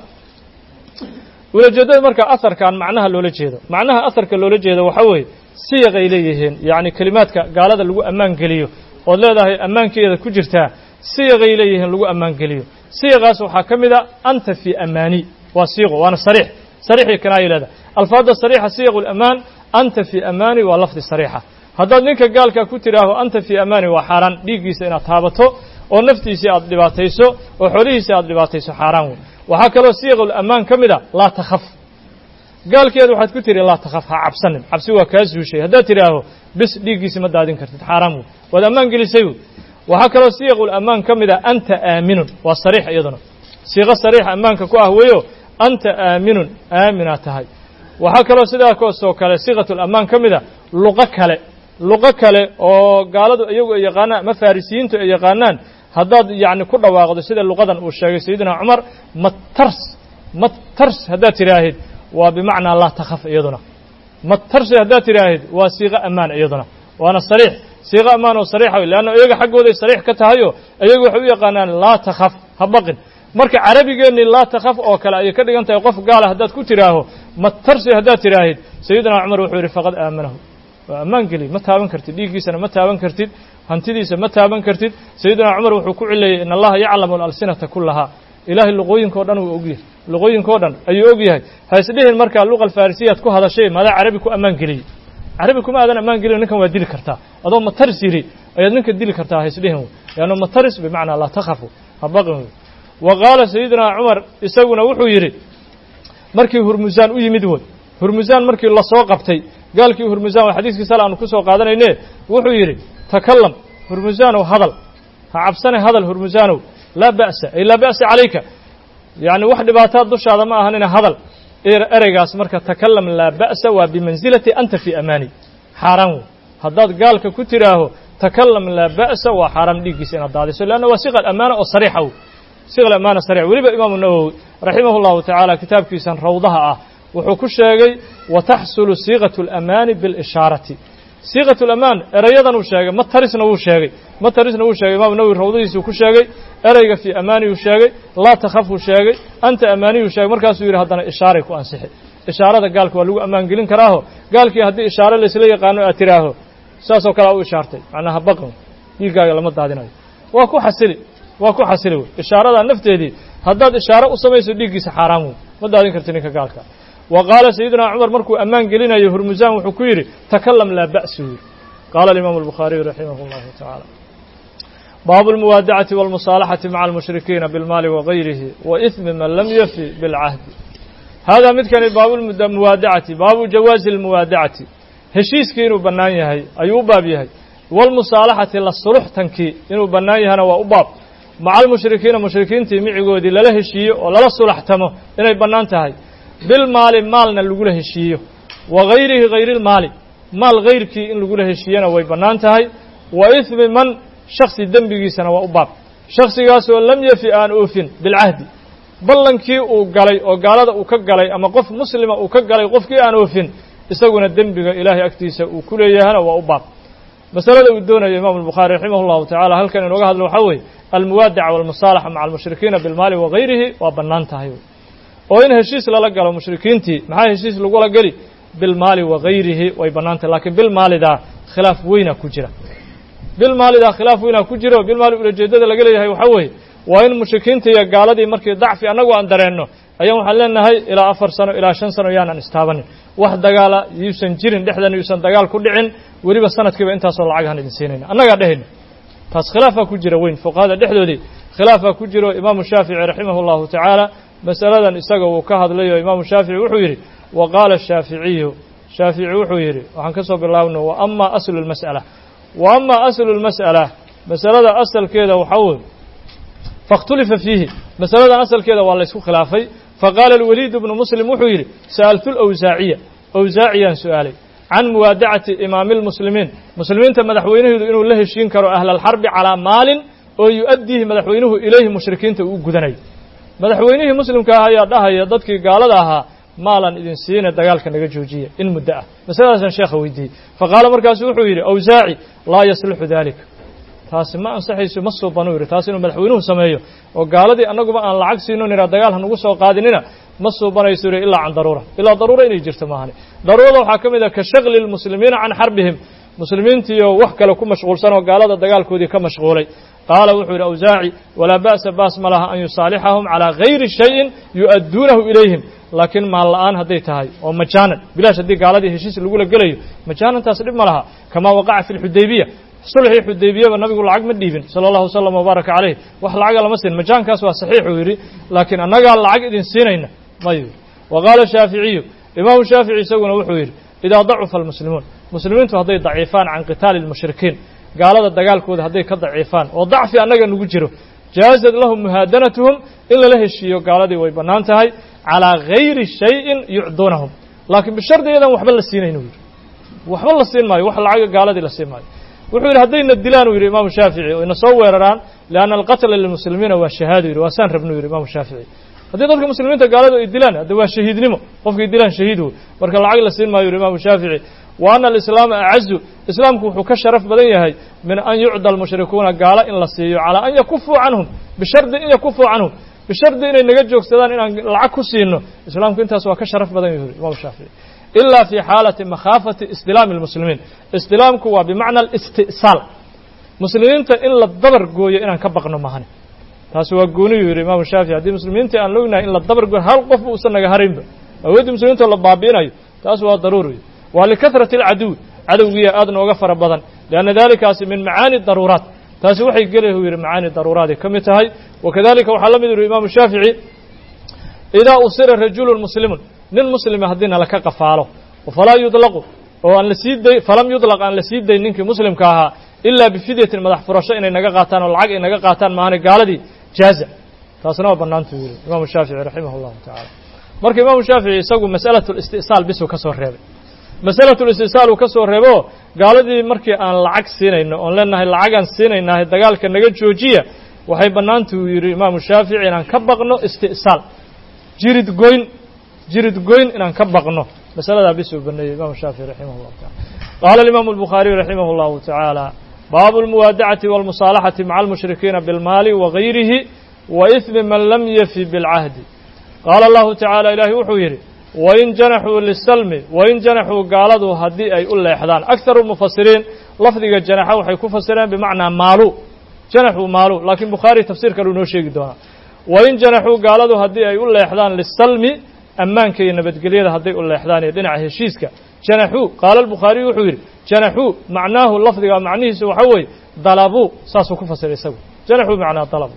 S1: ulajeedada marka aharkan macnaha loola jeedo macnaha aharka loola jeedo waxaa weeye siyaqay leeyihiin yacni kelimaadka gaalada lagu ammaan geliyo ood leedahay ammaankeeda ku jirtaa siyaqay leeyihiin lagu ammaan geliyo siyaqaas waxaa ka mid a anta fii amaani waa siiqo waana sariix sariixii kanaaya leedahay alfaadda sariixa siyaqu lamaan anta fii amaani waa lafdi sariixa haddaad ninka gaalkaa ku tidhaaho anta fii amaani waa xaaraan dhiiggiisa inaad taabato oo naftiisii aad dhibaatayso oo xoolihiisii aad dhibaatayso xaaraan wey waxaa kaloo siiqul ammaan ka mid a laa takhaf gaalkeeda waxaad ku tihi laa takhaf ha cabsanin cabsi waa kaa suushay haddaad tidhaaho bis dhiiggiisi ma daadin kartid xaaraan wey waad ammaan gelisay wey waxaa kaloo siiqul ammaan ka mid a anta aaminun waa sariix iyaduna siiqo sariix ammaanka ku ah weeyo anta aaminun aaminaa tahay waxaa kaloo sidaa koosoo kale siiqatul ammaan ka mid a luqo kale luqo kale oo gaaladu iyagu ay yaqaanaan ama farisiyiintu ay yaqaanaan haddaad yacni ku dhawaaqdo sida luqadan uu sheegay sayidina cumar matars matars haddaad tidhaahid waa bimacnaa laa takhaf iyaduna matarsi haddaad tidhaahid waa siiqo ammaan iyaduna waana sariix siiqo ammaan oo sariixa wey leanna iyaga xaggooday sariix ka tahayo iyagu waxay u yaqaanaan laa takhaf ha baqin marka carabigeennii laa takhaf oo kale ayay ka dhigan tahay qof gaala haddaad ku tidhaaho matarsi haddaad tidhaahid sayidina cumar wuxuu yidhi faqad aamanahu waa ammaan geliy ma taaban kartid dhiiggiisana ma taaban kartid hantidiisa ma taaban kartid sayidina cumar wuxuu ku cileeyey in allaha yaclamu alalsinata kullahaa ilaahay luqooyinkao dhan uu og yahay luqooyinkao dhan ayuu og yahay ha isdhihin markaa luqa alfarisiyaad ku hadashay maadaa carabi ku ammaan geliyey carabi kuma aadan ammaan gelin ninkan waa dili kartaa adoo mataris yidhi ayaad ninka dili kartaa ha isdhihin wey leanna mataris bimacnaa laa takhafu ha baqin wey wa qaala sayidina cumar isaguna wuxuu yidhi markii hurmusaan u yimid woy hurmusaan markii lasoo qabtay gaalkii hurmusaan waa xadiiskii sal aanu ku soo qaadanayne wuxuu yidhi takalam hurmusaanow hadal ha cabsane hadal hurmusaanow laa ba'sa ay laa ba'sa calayka yacni wax dhibaataa dushaada ma ahanina hadal ereygaas marka takalam laa ba'sa waa bimansilati anta fii amaani xaaraan wey haddaad gaalka ku tidhaaho takalam laa ba'sa waa xaaraan dhiiggiisa inaad daadiso leanna waa siqa amaana oo sariixa wey siqa amaana sariix weliba imaamu nawowi raximah llahu tacaala kitaabkiisan rawdaha ah wuxuu ku sheegay wataxsulu siiqatu alamaani bilishaarati siiqatu lamaan erayadan uu sheegay ma tarisna wuu sheegay ma tarisna wuu sheegay imaamu nawowi rawdadiisuu ku sheegay ereyga fii amaaniyuu sheegay laa takhafuu sheegay anta amaaniyuu sheegay markaasuu yidhi haddana ishaaray ku ansixi ishaarada gaalka waa lagu ammaan gelin karaaho gaalkii haddii ishaare laysla yaqaano aad tidhaaho saasoo kalea u ishaartay macnaha baqan dhiiggaaga lama daadinayo waa ku xasili واكو حسلو إشارة نفتيدي هداد إشارة أسميسو ديقيس حرامو مدادين كرتني كقالك وقال سيدنا عمر مركو أمان قلنا يهرمزان وحكويري تكلم لا بأس قال الإمام البخاري رحمه الله تعالى باب الموادعة والمصالحة مع المشركين بالمال وغيره وإثم من لم يفي بالعهد هذا مثل باب الموادعة باب جواز الموادعة هشيس كينو بنانيه هي أيوب بابي هي والمصالحة للصلح تنكي إنه بنانيه أنا وأباب مع المشركين مشركين تيمي عقودي لا له شيء ولا لا صلح تمه إنه بنانته هي بالمال مالنا اللي يقوله شيء وغيره غير المال مال غير كي إن اللي يقوله شيء أنا وبنانته هي وإثم من شخص الدم بيجيسنا وأباب شخص قاسوا لم يفي أن أوفين بالعهد بلنكي وقالي وقالده وكقالي أما قف مسلم وكقالي قف كي أن أوفين يسوون الدم بيجا إلهي أكتيسه وكل يهنا وأباب مسألة ودون الإمام البخاري رحمه الله تعالى هل كان الوجه الوحوي الموادعة والمصالحة مع المشركين بالمال وغيره وبنانته هي وإن هشيس لا لقى المشركين تي معاه هشيس لقوا لقلي بالمال وغيره وبنانته لكن بالمال ده خلاف وين كجرة بالمال ده خلاف وين كجرة بالمال الجديد لقلي هي وحوي وإن المشركين تي قالوا دي مركي ضعف أنا وأندرينه أيام حلنا هاي إلى أفر سنة إلى شن سنة يانا نستابن واحد دجال يوسن جيرن دحدا يوسن دجال كل وريب السنة كيف أنت صار العجها نسينين أنا قاعدين تاس خلافة كجرة وين فوق هذا دحدو دي خلافة كجرة إمام الشافعي رحمه الله تعالى مسألة إسقوا وكهذا ليه إمام الشافعي وحويري وقال الشافعي شافعي وحويري وحنكسب بالله إنه وأما أصل المسألة وأما أصل المسألة مسألة أصل كذا وحول فاختلف فيه مسألة أصل كذا والله يسوق خلافي فقال الوليد بن مسلم وحويري سألت الأوزاعية أوزاعيا سؤالي عن موادعة إمام المسلمين مسلمين مدحوينه إنه له ينكروا أهل الحرب على مال ويؤديه مدحوينه إليه مشركين تؤجدني مدحوينه مسلم كهايا ده هي ضدك قال لها مالا إذن سين الدجال كان جوجية إن مدعى مسألة شيخ ويدي فقال مركز وحويري أوزاعي لا يصلح ذلك taasi ma ansaxayso ma soo banuuri taasi inuu madaxweynuhu sameeyo oo gaaladii anagu aan lacag siino nira dagaal hanagu soo qaadinina ma soo banayso ilaa aan daruura ilaa daruura inay jirto maahane daruurada waxa kamid ah ka shaqli muslimiina an harbihim muslimiintiyo wax kale ku mashquulsan oo gaalada dagaalkoodii ka mashquulay qaala wuxuu ila awzaaci wala ba'sa baas malaha an yusalihahum ala ghayri shay'in yu'addunahu ilayhim laakiin ma la'aan haday tahay oo majaanan bilaash hadii gaaladii heshiis lagu la galayo majaanan taas dhib malaha kama waqa'a fi al-hudaybiyah صلح الحديبية والنبي يقول العقد مديفن صلى الله وسلم وبارك عليه وحل عقد لمسين مجان كاس صحيح ويري لكن أنا قال العقد سينين ما يري وقال الشافعي إمام الشافعي يسوون وحوير إذا ضعف المسلمون مسلمين فهذي ضعيفان عن قتال المشركين قال هذا الدجال كود هذي كضعيفان وضعف أنا نوجره جازت لهم مهادنتهم إلا له الشيء قال هذه ويبنانتهاي على غير شيء يعدونهم لكن بالشرط إذا وحبل السينين وير وحبل السين ما يوحل العقد قال هذه السين ما وحول هدينا الدلان ويري إمام الشافعي ونصور ران لأن القتل للمسلمين هو الشهادة وسان ربنا ويري إمام الشافعي هدي ضد المسلمين تقالوا الدلان هذا هو الشهيد نمو قف الدلان شهيده ورك العقل السين ما يري إمام الشافعي وأن الإسلام أعز إسلامكم كشرف بدنيه من أن يعد المشركون قال إن لسيو على أن يكفوا عنهم بشرط أن يكفوا عنهم بشرط أن نجوك سدان إن العكس إنه إسلامكم أنت سوا كشرف بدنيه إمام الشافعي إلا في حالة مخافة استلام المسلمين استلامك هو بمعنى الاستئصال مسلمين إلا الضبر قوية إن كبقنا مهني تاسوا قوني يري إمام الشافعي هذه مسلمين أن لونا إلا الضبر قوية هل قف وصلنا هرين أود مسلمين ولا بابين أي تاسوا ضروري ولكثرة العدو عدوية أذن وغفر بدن لأن ذلك من معاني الضرورات تاسوا وحي قاله يري معاني الضرورات كم تهي وكذلك وحلم يري الإمام الشافعي إذا أصير الرجل المسلم للمسلم هدينا لك قفاله وفلا يطلق وأن لسيد فلم يطلق أن لسيد إنك مسلم كها إلا بفدية المدح فرشة إن نجا قاتان والعق إن نجا قاتان معنا قال دي جازع تصنع بنانت الإمام الشافعي رحمه الله تعالى مرك الإمام الشافعي يسوي مسألة الاستئصال بس وكسر ريبه مسألة الاستئصال وكسر ريبه قال دي مرك أن العق سينا إنه أن لنا العق سينا إنه الدجال كان نجا جوجية وهي بنانت الإمام الشافعي أن كبقنا استئصال جريد قوين جريد قوين إن كبقنا مسألة بس بني الإمام الشافعي رحمه الله تعالى قال الإمام البخاري رحمه الله تعالى باب الموادعة والمصالحة مع المشركين بالمال وغيره وإثم من لم يفي بالعهد قال الله تعالى إلهي وحويري وإن جنحوا للسلم وإن جنحوا قالوا هدي أي أولا إحدان أكثر المفسرين لفظ الجنحة وحيكون فسرين بمعنى مالو janaxuu maalu laakiin bukhaari tafsiir kale inoo sheegi doonaa wain janaxuu gaaladu haddii ay u leexdaan lisalmi ammaanka iyo nabadgelyada hadday u leexdaan iyo dhinaca heshiiska janaxuu qaala albukhaariyu wuxuu yidhi janaxuu macnaahu lafdiga macnihiisu waxa weeye dalabuu saasuu ku fasiray isagu janaxuu macnaa dalabu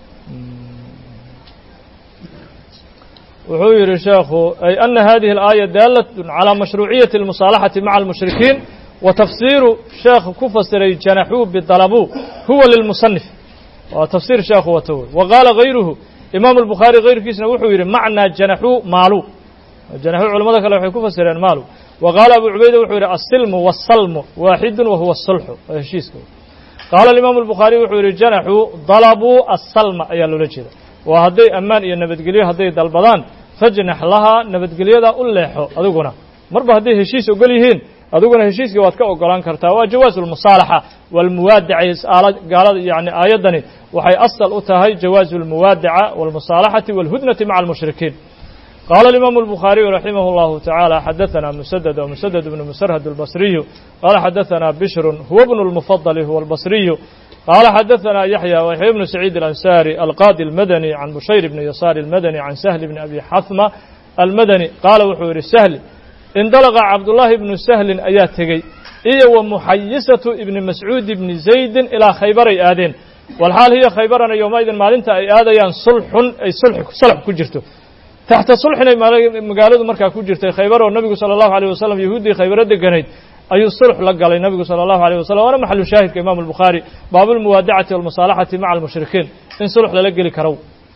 S1: wuxuu yidhi sheekhu ay ana hadihi alaaya daalatun calaa mashruuciyati almusaalaxati maca almushrikiin wa tafsiiru sheekhu ku fasiray janaxuu bidalabuu huwa lilmusanif waa tafsiir sheekhu wato wey wa qaala gayruhu imaamu albukhaari kayrkiisna wuxuu yidhi macnaa janaxuu maalu janaxuu culamada kale waxay ku fasireen maalu wa qaala abu cubayda wuxuu yidhi asilmu waasalmu waaxidun wa huwa asulxu waa heshiiska qaala alimaamu albukhaari wuxuu yidhi janaxuu dalabuu asalma ayaa loola jeeda waa hadday ammaan iyo nabadgelyo hadday dalbadaan fajnax lahaa nabadgelyadaa u leexo adiguna marba hadday heshiis ogol yihiin adiguna heshiiskii waad ka ogolaan kartaa waa jawaazu lmusaalaxa walmuwaadaca gaalada yani aayaddani waxay asal u tahay jawaazu almuwaadaca walmusaalaxati walhudnati maca almushrikiin qaala alimaamu albukhaariyu raximah اllahu tacaala xadaثana musadad wa musadad bnu musarhad albasriyu qaala xadaثana bishrun huwa bnu lmufadali huwa albasriyu قال حدثنا يحيى ويحيى بن سعيد الأنساري القاضي المدني عن بشير بن يسار المدني عن سهل بن أبي حثمة المدني قال وحور السهل انطلق عبد الله بن سهل أياتي إيه ومحيسة ابن مسعود بن زيد إلى خيبر آدين والحال هي خيبرنا يومئذ مالنتا أي آديان صلح أي صلح صلح كجرته تحت صلحنا مقالد مركا كجرته خيبر والنبي صلى الله عليه وسلم يهودي خيبر دقنيد ayuu sulx la galay nabigu salى اllahu عalيه wasalam waana maxalu shaahidka imam الbukhaari baabu اlmuwaadacati wاlmusaalaxati maca almushrikiin in sulx lala geli karo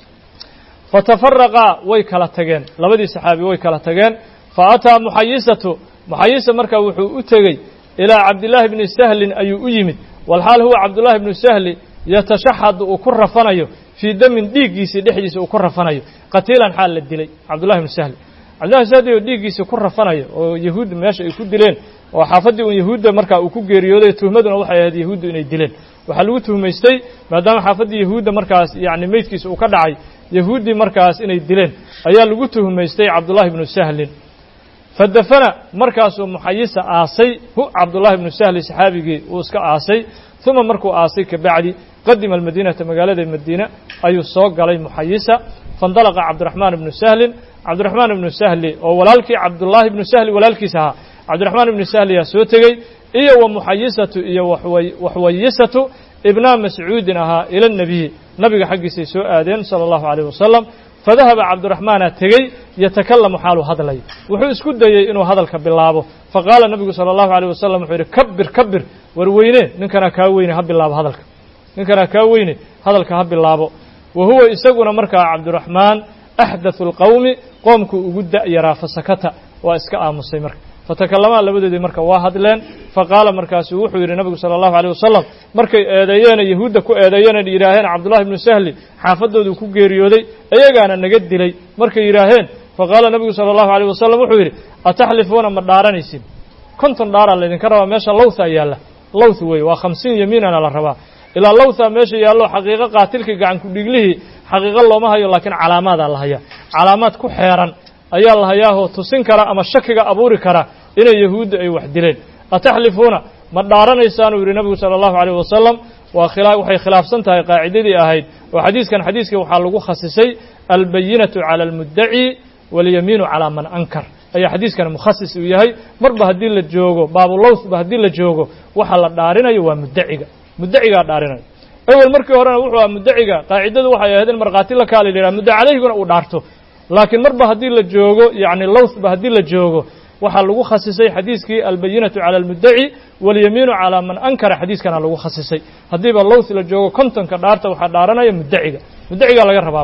S1: fatafaraqa way kala tageen labadii saxaabi way kala tageen faataa muxayisatu muxayisa markaa wuxuu u tegey ilaa cabdillaahi bni sahlin ayuu u yimid walxaal huwa cabdullaahi bnu sahli yatashaxadu uu ku rafanayo fii damin dhiiggiisii dhexdiisa uu ku rafanayo qatiilan xaal la dilay cabdullahi bnu sahli cabdullahi bnu sahli oo dhiiggiisii ku rafanayo oo yahuud meesha ay ku dileen oo xaafaddii un yahuudda markaa uu ku geeriyooday tuhmaduna waxay ahayd yahuuddu inay dileen waxaa lagu tuhmaystay maadaama xaafaddii yahuudda markaas yacni meydkiisa uu ka dhacay yahuuddii markaas inay dileen ayaa lagu tuhmaystay cabdullahi bnu sahlin fadafana markaasuu muxayisa aasay hu cabdullahi bnu sahli saxaabigii uu iska aasay uma markuu aasay kabacdi qadima almadiinata magaalada madiina ayuu soo galay muxayisa faindalaqa cabdiraxmaan ibnu sahlin cabdiraxmaan ibnu sahli oo walaalkii cabdullaahi ibnu sahli walaalkiis ahaa cabdiraxmaan ibnu sahli yaa soo tegey iyo wa muxayisatu iyo waxwayisatu ibna mascuudin ahaa ila nabiyi nabiga xaggiisay soo aadeen sala allahu calayh wasalam fadahaba cabdiraxmaana tegey yatakalamu xaaluu hadlay wuxuu isku dayey inuu hadalka bilaabo faqaala nabigu sala allahu alayh wasalam wuxuu yidhi kabir kabir war weyne ninkanaa kaa weyne ha bilaabo hadalka ninkanaa kaa weyne hadalka ha bilaabo wa huwa isaguna markaa cabdiraxmaan axdathu lqowmi qoomkuu ugu da'yaraa fasakata waa iska aamusay marka fatakalamaa labadoodii marka waa hadleen faqaala markaasuu wuxuu yidhi nabigu sala allahu alayh wasalam markay eedeeyeen yahuudda ku eedeeyeen yidhaaheen cabdullahi ibnu sahli xaafadooduu ku geeriyooday iyagaana naga dilay markay yidhaaheen faqaala nabigu sala allahu alayh wasalam wuxuu yidhi ataxlifuuna ma dhaaranaysin konton dhaaraa laydinka rabaa meesha lawtha yaalla lawth weeye waa khamsiin yamiinana la rabaa ilaa lawtha meesha yaallo xaqiiqo qaatilkii gacan ku-dhiiglihii xaqiiqo looma hayo laakiin calaamaadaa la hayaa calaamaad ku xeeran ayaa la hayaahoo tusin kara ama shakiga abuuri kara inay yahuudda ay wax dileen ataxlifuuna ma dhaaranaysaan uu yidhi nabigu sala allahu alayh wasalam waa khilaa waxay khilaafsan tahay qaacidadii ahayd oo xadiiskan xadiiska waxaa lagu khasisay albayinatu cala almuddaci walyamiinu calaa man ankar ayaa xadiiskan mukhasis uu yahay marba haddii la joogo baabulowthba haddii la joogo waxa la dhaarinayo waa muddaciga muddacigaa dhaarinayo awel markii horena wuxuu aha muddaciga qaacidadu waxay ahayd in markhaati la kaala yidhaha mudda calayhiguna uu dhaarto laakiin marba haddii la joogo yacni lowthba haddii la joogo waxaa lagu khasisay xadiiskii albayinatu cala almuddaci walyamiinu calaa man ankara xadiiskana lagu khasisay haddiiba lowth la joogo kontonka dhaarta waxaa dhaaranaya muddaciga muddacigaa laga rabaa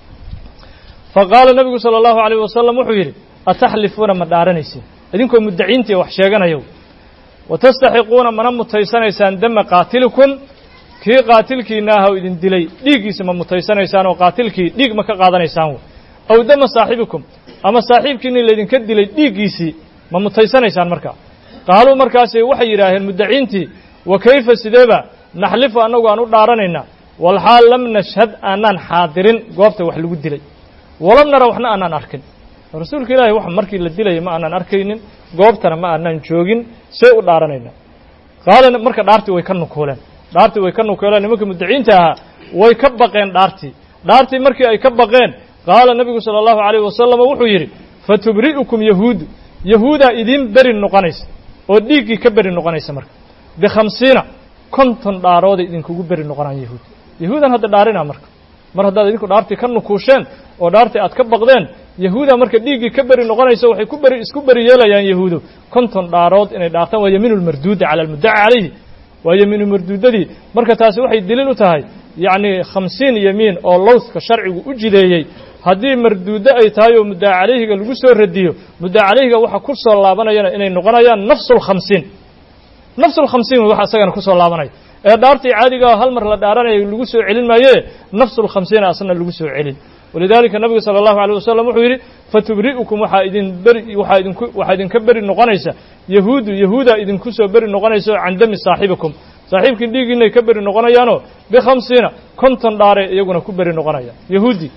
S1: faqaala nabigu sala allahu alayh wasalam wuxuu yidhi ataxlifuuna ma dhaaranaysin idinkoo muddaciintii wax sheeganayo watastaxiquuna mana mutaysanaysaan dama qaatilikum kii qaatilkiina aha idin dilay dhiiggiisa ma mutaysanaysaan oo qaatilkii dhiig ma ka qaadanaysaan aw dama saaxibikum ama saaxiibkiini laydinka dilay dhiiggiisii ma mutaysanaysaan markaa qaaluu markaasi waxay yidhaaheen muddaciintii wa kayfa sideeba naxlifu annagu aan u dhaaranaynaa walxaal lam nashhad aanaan xaadirin goobta wax lagu dilay walam nara waxna aanaan arkin rasuulka ilaahay wax markii la dilaya ma aanaan arkaynin goobtana ma aanaan joogin see u dhaaranaynaa qaala marka dhaartii way ka nukuuleen dhaartii way ka nukeeleen nimankii muddaciinta ahaa way ka baqeen dhaartii dhaartii markii ay ka baqeen qaala nabigu sala allahu calayhi wasalam wuxuu yidhi fatubri'ukum yahuudu yahuudaa idiin beri noqonaysa oo dhiiggii ka beri noqonaysa marka bikhamsiina konton dhaarooda idinkugu beri noqonaan yahuud yahuudan hadda dhaarina marka mar haddaad idinku dhaartii ka nukuusheen oo dhaartii aad ka baqdeen yahuudaa marka dhiiggii ka beri noqonaysa waxay ku beri isku beri yeelayaan yahuudu konton dhaarood inay dhaartaan waa yamiinu lmarduudi cala almuddaci calayhi waa yamiinu marduudadii marka taasi waxay daliil u tahay yacni khamsiin yamiin oo lowska sharcigu u jideeyey haddii marduudo ay tahay oo muddaca calayhiga lagu soo radiyo muddaca calayhiga waxa ku soo laabanayana inay noqonayaan nafsulkhamsiin nafsulkhamsiin waxa isagana ku soo laabanaya ee dhaartii caadiga hal mar la dhaaranayo lagu soo celin maaye nafsulkhamsiin asna lagu soo celin walidaalika nabiga sala allahu alayh wasalam wuxuu yidhi fatubri'ukum waxaa idin beri waxaa idinku waxaa idinka beri noqonaysa yahuudu yahuudaa idinku soo beri noqonaysa can dami saaxibikum saaxiibkii dhiiggiinay ka beri noqonayaanoo bikhamsiina konton dhaaray iyaguna ku beri noqonayaan yahuudi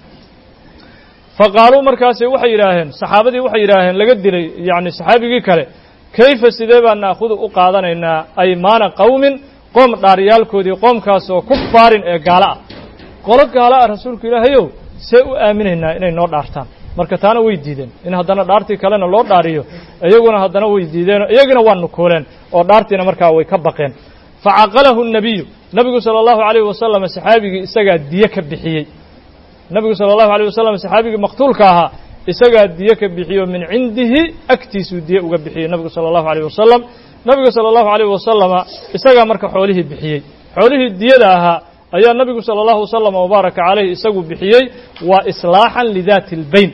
S1: faqaaluu markaasi waxay yidhaaheen saxaabadii waxay yidhaaheen laga dilay yacni saxaabigii kale kayfa sidee baan naakudu u qaadanaynaa aymaana qowmin qoom dhaaryaalkoodii qoomkaasoo kufaarin ee gaalo ah qolo gaalo ah rasuulku ilaahayow see u aaminaynaa inay noo dhaartaan marka taana way diideen in haddana dhaartii kalena loo dhaariyo iyaguna haddana way diideen iyagina waa nukooleen oo dhaartiina markaa way ka baqeen facaqalahu الnabiyu nabigu salى اllahu عalayه wasalam saxaabigii isagaa diye ka bixiyey nabigu salى اllahu عalيه wasalam saxaabigii maqtuulka ahaa isagaa diye ka bixiyo min cindihi agtiisuu diye uga bixiyey nabigu salى اllahu عalيه wasalam nabigu salى اllahu عalيه wasalama isagaa marka xoolihii bixiyey xoolihii diyada ahaa ayaa nabigu salى اllahu wasalam wabaaraka calayh isagu bixiyey waa islaaxan lidaati اlbayn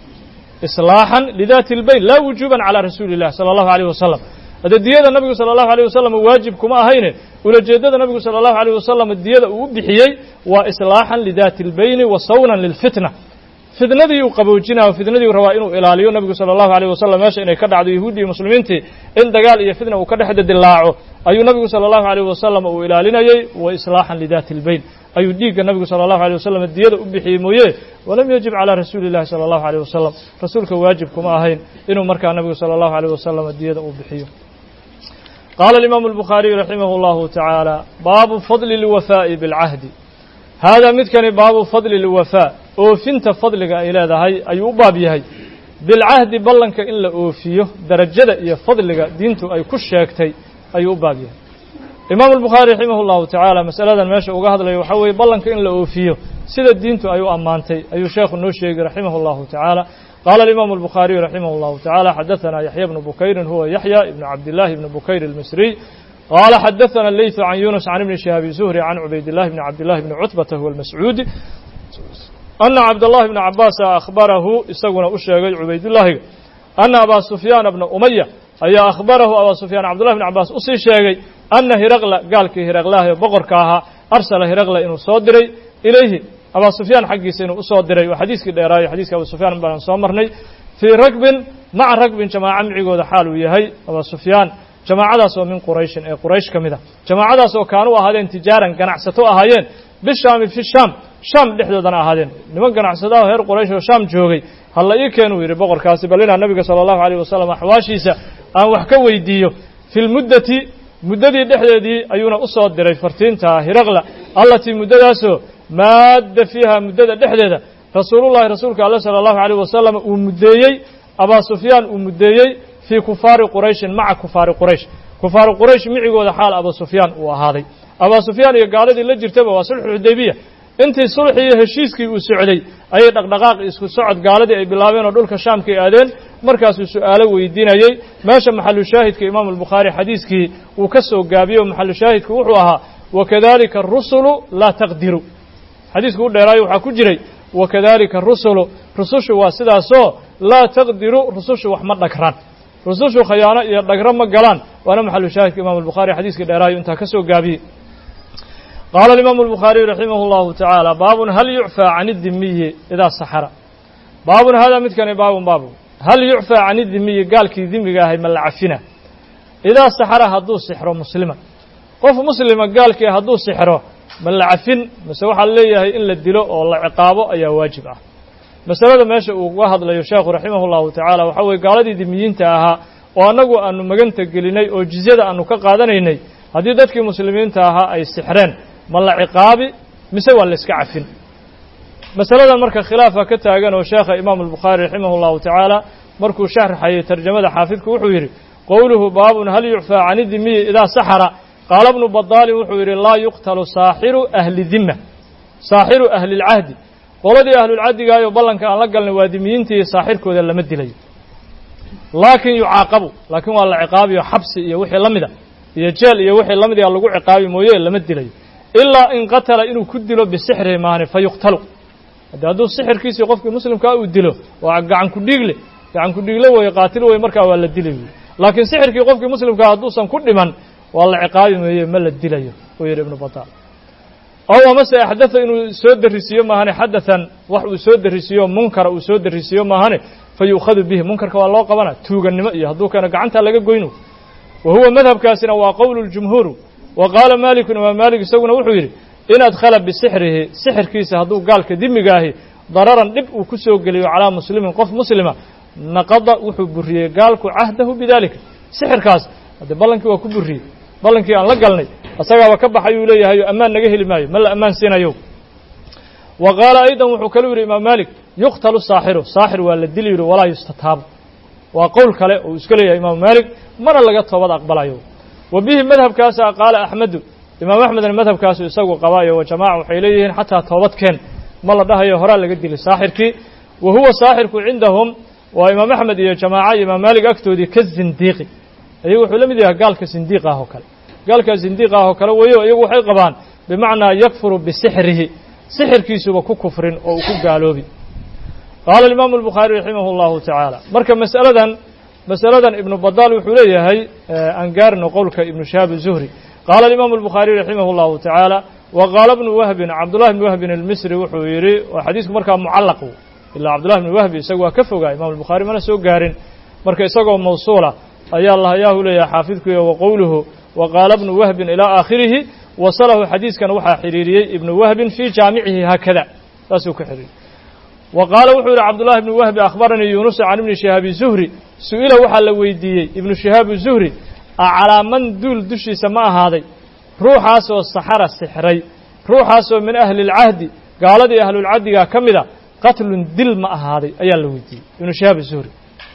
S1: islaaxan lidaati اlbayn laa wujuuban calaa rasuuli اllah salى اllahu عalيه wasalam hadde diyada nabigu salى اllahu عalيه wasalam waajib kuma ahayne ulajeeddada nabigu salى اllahu عalيه wasalam diyada uu u bixiyey waa islaaxan lidaati اlbayni wa sawnan lilfitna fitnadii uu qaboojinayo fitnadii uu rabaa inuu ilaaliyo nabigu salى اllahu عalيه wasalam meesha inay ka dhacdo yahuudi iyo muslimiintii in dagaal iyo fitna uu ka dhex dilaaco ayuu nabigu salى اllahu عalيه wasalam uu ilaalinayey wa islaaxan lidaati اlbayn ayuu dhiigga nabigu salى اllahu عalيه wasalam diyada u bixiyey mooye walam yajib calى rasuuli اllahi salى اllahu عalيه wasalam rasuulka waajib kuma ahayn inuu markaa nabigu salى اllahu عalيه wasalam diyada uu bixiyo qaala alimaamu الbukhaariyu raximah اllahu tacaala baabu fadli اlwafaa'i biاlcahdi haadaa midkani baabu fadli اlwafaa oofinta fadliga ay leedahay ayuu u baab yahay bilcahdi ballanka in la oofiyo darajada iyo fadliga diintu ay ku sheegtay ayuu u baab yahay imaamu albukhaari raximah اllahu tacaala masaladan meesha uga hadlayo waxaa weeye ballanka in la oofiyo sida diintu ay u ammaantay ayuu sheekhu noo sheegay raximah اllahu tacaala qaala alimaamu albukhaariyu raximah اllahu tacaala xadaثana yaxya bnu bukayrin huwa yaxya ibnu cabdillahi ibni bukayr almisriy qaala xadaثana leyثu can yunus can ibni shihaabi zuhri can cubaydillahi bni cabdillahi bni cutbata huwa almascuudi ana cabdاllahi bna cabaasa akhbarahu isaguna u sheegay cubaydullaahiga ana abaa sufyaana bna umaya ayaa akhbarahu abaa sufyaan cabdullahi bn cabaas usii sheegay ana hiraqla gaalkii hiraqlaah ee boqorka ahaa arsala hiraqla inuu soo diray ilayhi abaa sufyaan xaggiisa inuu usoo diray waa xadiiskii dheeraayo xadiiska abaa sufyaan baan soo marnay fii ragbin maca ragbin jamaaco micigooda xaal uu yahay abaa sufyaan jamaacadaas oo min qurayshin ee quraysh ka mid a jamaacadaas oo kaanu ahaadeen tijaaran ganacsato ahaayeen bishaami fi shaam shaam dhexdoodana ahaadeen niman ganacsadaha heer quraysh oo shaam joogay halla ii keen uu yidhi boqorkaasi bal inaa nabiga sala allahu alayh wasalam axwaashiisa aan wax ka weydiiyo fi lmuddati muddadii dhexdeedii ayuuna u soo diray fartiinta hiraqla allatii muddadaasoo maadda fiiha muddada dhexdeeda rasuulullahi rasuulka alle sala allahu alayh wasalam uu muddeeyey abaa sufyaan uu muddeeyey fii kufaari qurayshin maca kufaari quraysh kufaari quraysh micigooda xaal abaa sufyaan uu ahaaday abaa sufyaan iyo gaaladii la jirtaba waa sulxulxudaybiya intii sulxii iyo heshiiskii uu socday ayay dhaqdhaqaaq isku socod gaaladii ay bilaabeen oo dhulka shaamkay aadeen markaasuu su'aalo weydiinayey meesha maxalu shaahidka imaamu albukhaari xadiiskii uu ka soo gaabiyey oo maxalu shaahidku wuxuu ahaa wakadalika arusulu laa taqdiru xadiisku u dheeraayo waxaa ku jiray wakadalika arusulu rusushu waa sidaasoo laa taqdiru rusushu wax ma dhagraan rusushu khayaano iyo dhagro ma galaan waana maxalu shaahidka imaamu albukhaari xadiiskii dheeraayo intaa ka soo gaabiyey qaala alimaamu albukhaariyu raximah اllahu tacaala baabun hal yucfaa can idimiyi idaa saxara baabun haadaa midkani baabun baabu hal yucfaa can idimiyi gaalkii dimiga ahay ma la cafina idaa saxara hadduu sixro musliman qof muslima gaalkii hadduu sixro ma la cafin mase waxaa leeyahay in la dilo oo la ciqaabo ayaa waajib ah masalada meesha uu uga hadlayo sheekhu raximah اllahu tacaala waxaa weye gaaladii dimiyiinta ahaa oo annagu aanu maganta gelinay oo jizyada aanu ka qaadanaynay haddii dadkii muslimiinta ahaa ay sixreen ma la ciqaabi mise waa la iska cafin masaladan marka khilaafa ka taagan oo sheekha imaamu albukhaari raximah allahu tacaala markuu sharxayay tarjamada xaafidku wuxuu yidhi qowluhu baabun hal yucfaa can idimiyi idaa saxara qaala bnu badaalin wuxuu yidhi laa yuqtalu saaxiru ahli dimma saaxiru ahli lcahdi qoladii ahlulcahdigaayo ballanka aan la galnay waa dimiyiintii saaxirkooda lama dilayo laakin yucaaqabu laakiin waa la ciqaabiyo xabsi iyo wixii la mida iyo jeel iyo wixii la mida lagu ciqaabi mooye lama dilayo ilaa in qatala inuu ku dilo bisixrihi maahane fa yuqtalu haddii hadduu sixirkiisii qofkii muslimkaa uu dilo waa gacan ku dhiigle gacan ku dhiigle weye qaatil weye markaa waa la dilay laakiin sixirkii qofkii muslimkaa hadduusan ku dhiman waa la ciqaabi mooye ma la dilayo uu yidhi ibnu bataal ow amase axdatha inuu soo darisiiyo maahane xadathan wax uu soo darisiiyo munkara uu soo darisiiyo maahane fa yu'khadu bihi munkarka waa loo qabana tuugannimo iyo hadduu keeno gacantaa laga goyno wa huwa madhabkaasina waa qowlu ljumhuuru wa qaala maalikun imaam maalik isaguna wuxuu yidhi in adkhala bisixrihi sixirkiisa hadduu gaalka dimiga ahi dararan dhib uu ku soo geliyo calaa muslimin qof muslima naqada wuxuu buriyey gaalku cahdahu bidalika sixirkaas haddee ballankii waa ku buriyey ballankii aan la galnay asagaaba ka baxayuu leeyahayo ammaan naga heli maayo ma la ammaan siinayo wa qaala aydan wuxuu kaluu yidhi imaam maalik yuqtalu saaxiru saaxir waa la dili yidhi walaa yustataabu waa qowl kale uu iska leeyahay imaamu maalik mana laga toobad aqbalayo wa bihi madhabkaasa qaala axmedu imaam axmedna madhabkaasu isagu qabaayo wa jamaaca waxay leeyihiin xataa toobadkeen ma la dhahayo horaa laga dilay saaxirkii wa huwa saaxirku cindahum waa imaam axmed iyo jamaaca iyo imaam maalik agtoodii ka zindiiqi ayagu wuxuu la mid yahay gaalka sindiiq ah oo kale gaalka sindiiq ah oo kale weeyo iyagu waxay qabaan bimacnaa yakfuru bisixrihi sixirkiisuba ku kufrin oo uu ku gaaloobi qaala alimaamu albukhaari raximah allahu tacaala marka masaladan masaladan ibnu badaal wuxuu leeyahay aan gaarno qowlka ibnu shihaab zuhri qaala alimaamu albukhaariy raximah allahu tacaala wa qaala bnu wahbin cabdullahi bni wahbin almisri wuxuu yidhi waa xadiisku markaa mucallaq ilaa cabdullahi bni wahbi isagu waa ka fogaa imam albukhaari mana soo gaarin marka isagoo mawsuula ayaa lahayaahu leeyahay xaafidkuiyo wa qowluhu wa qaala bnu wahbin ilaa aakhirihi wasalahu xadiiskan waxaa xidhiiriyey ibnu wahbin fii jaamicihi haakada saasuu ka xidhiiriyey wa qaala wuxuu yidhi cabdullahi bni wahbi akhbaranii yuunusa can ibni shihaabi zuhri su-ila waxaa la weydiiyey ibnu shihaabi zuhri a calaa man duul dushiisa ma ahaaday ruuxaasoo saxara sixray ruuxaasoo min ahli lcahdi gaaladii ahlulcahdigaa ka mida qatlun dil ma ahaaday ayaa la weydiiyey ibnu shihaab zuhri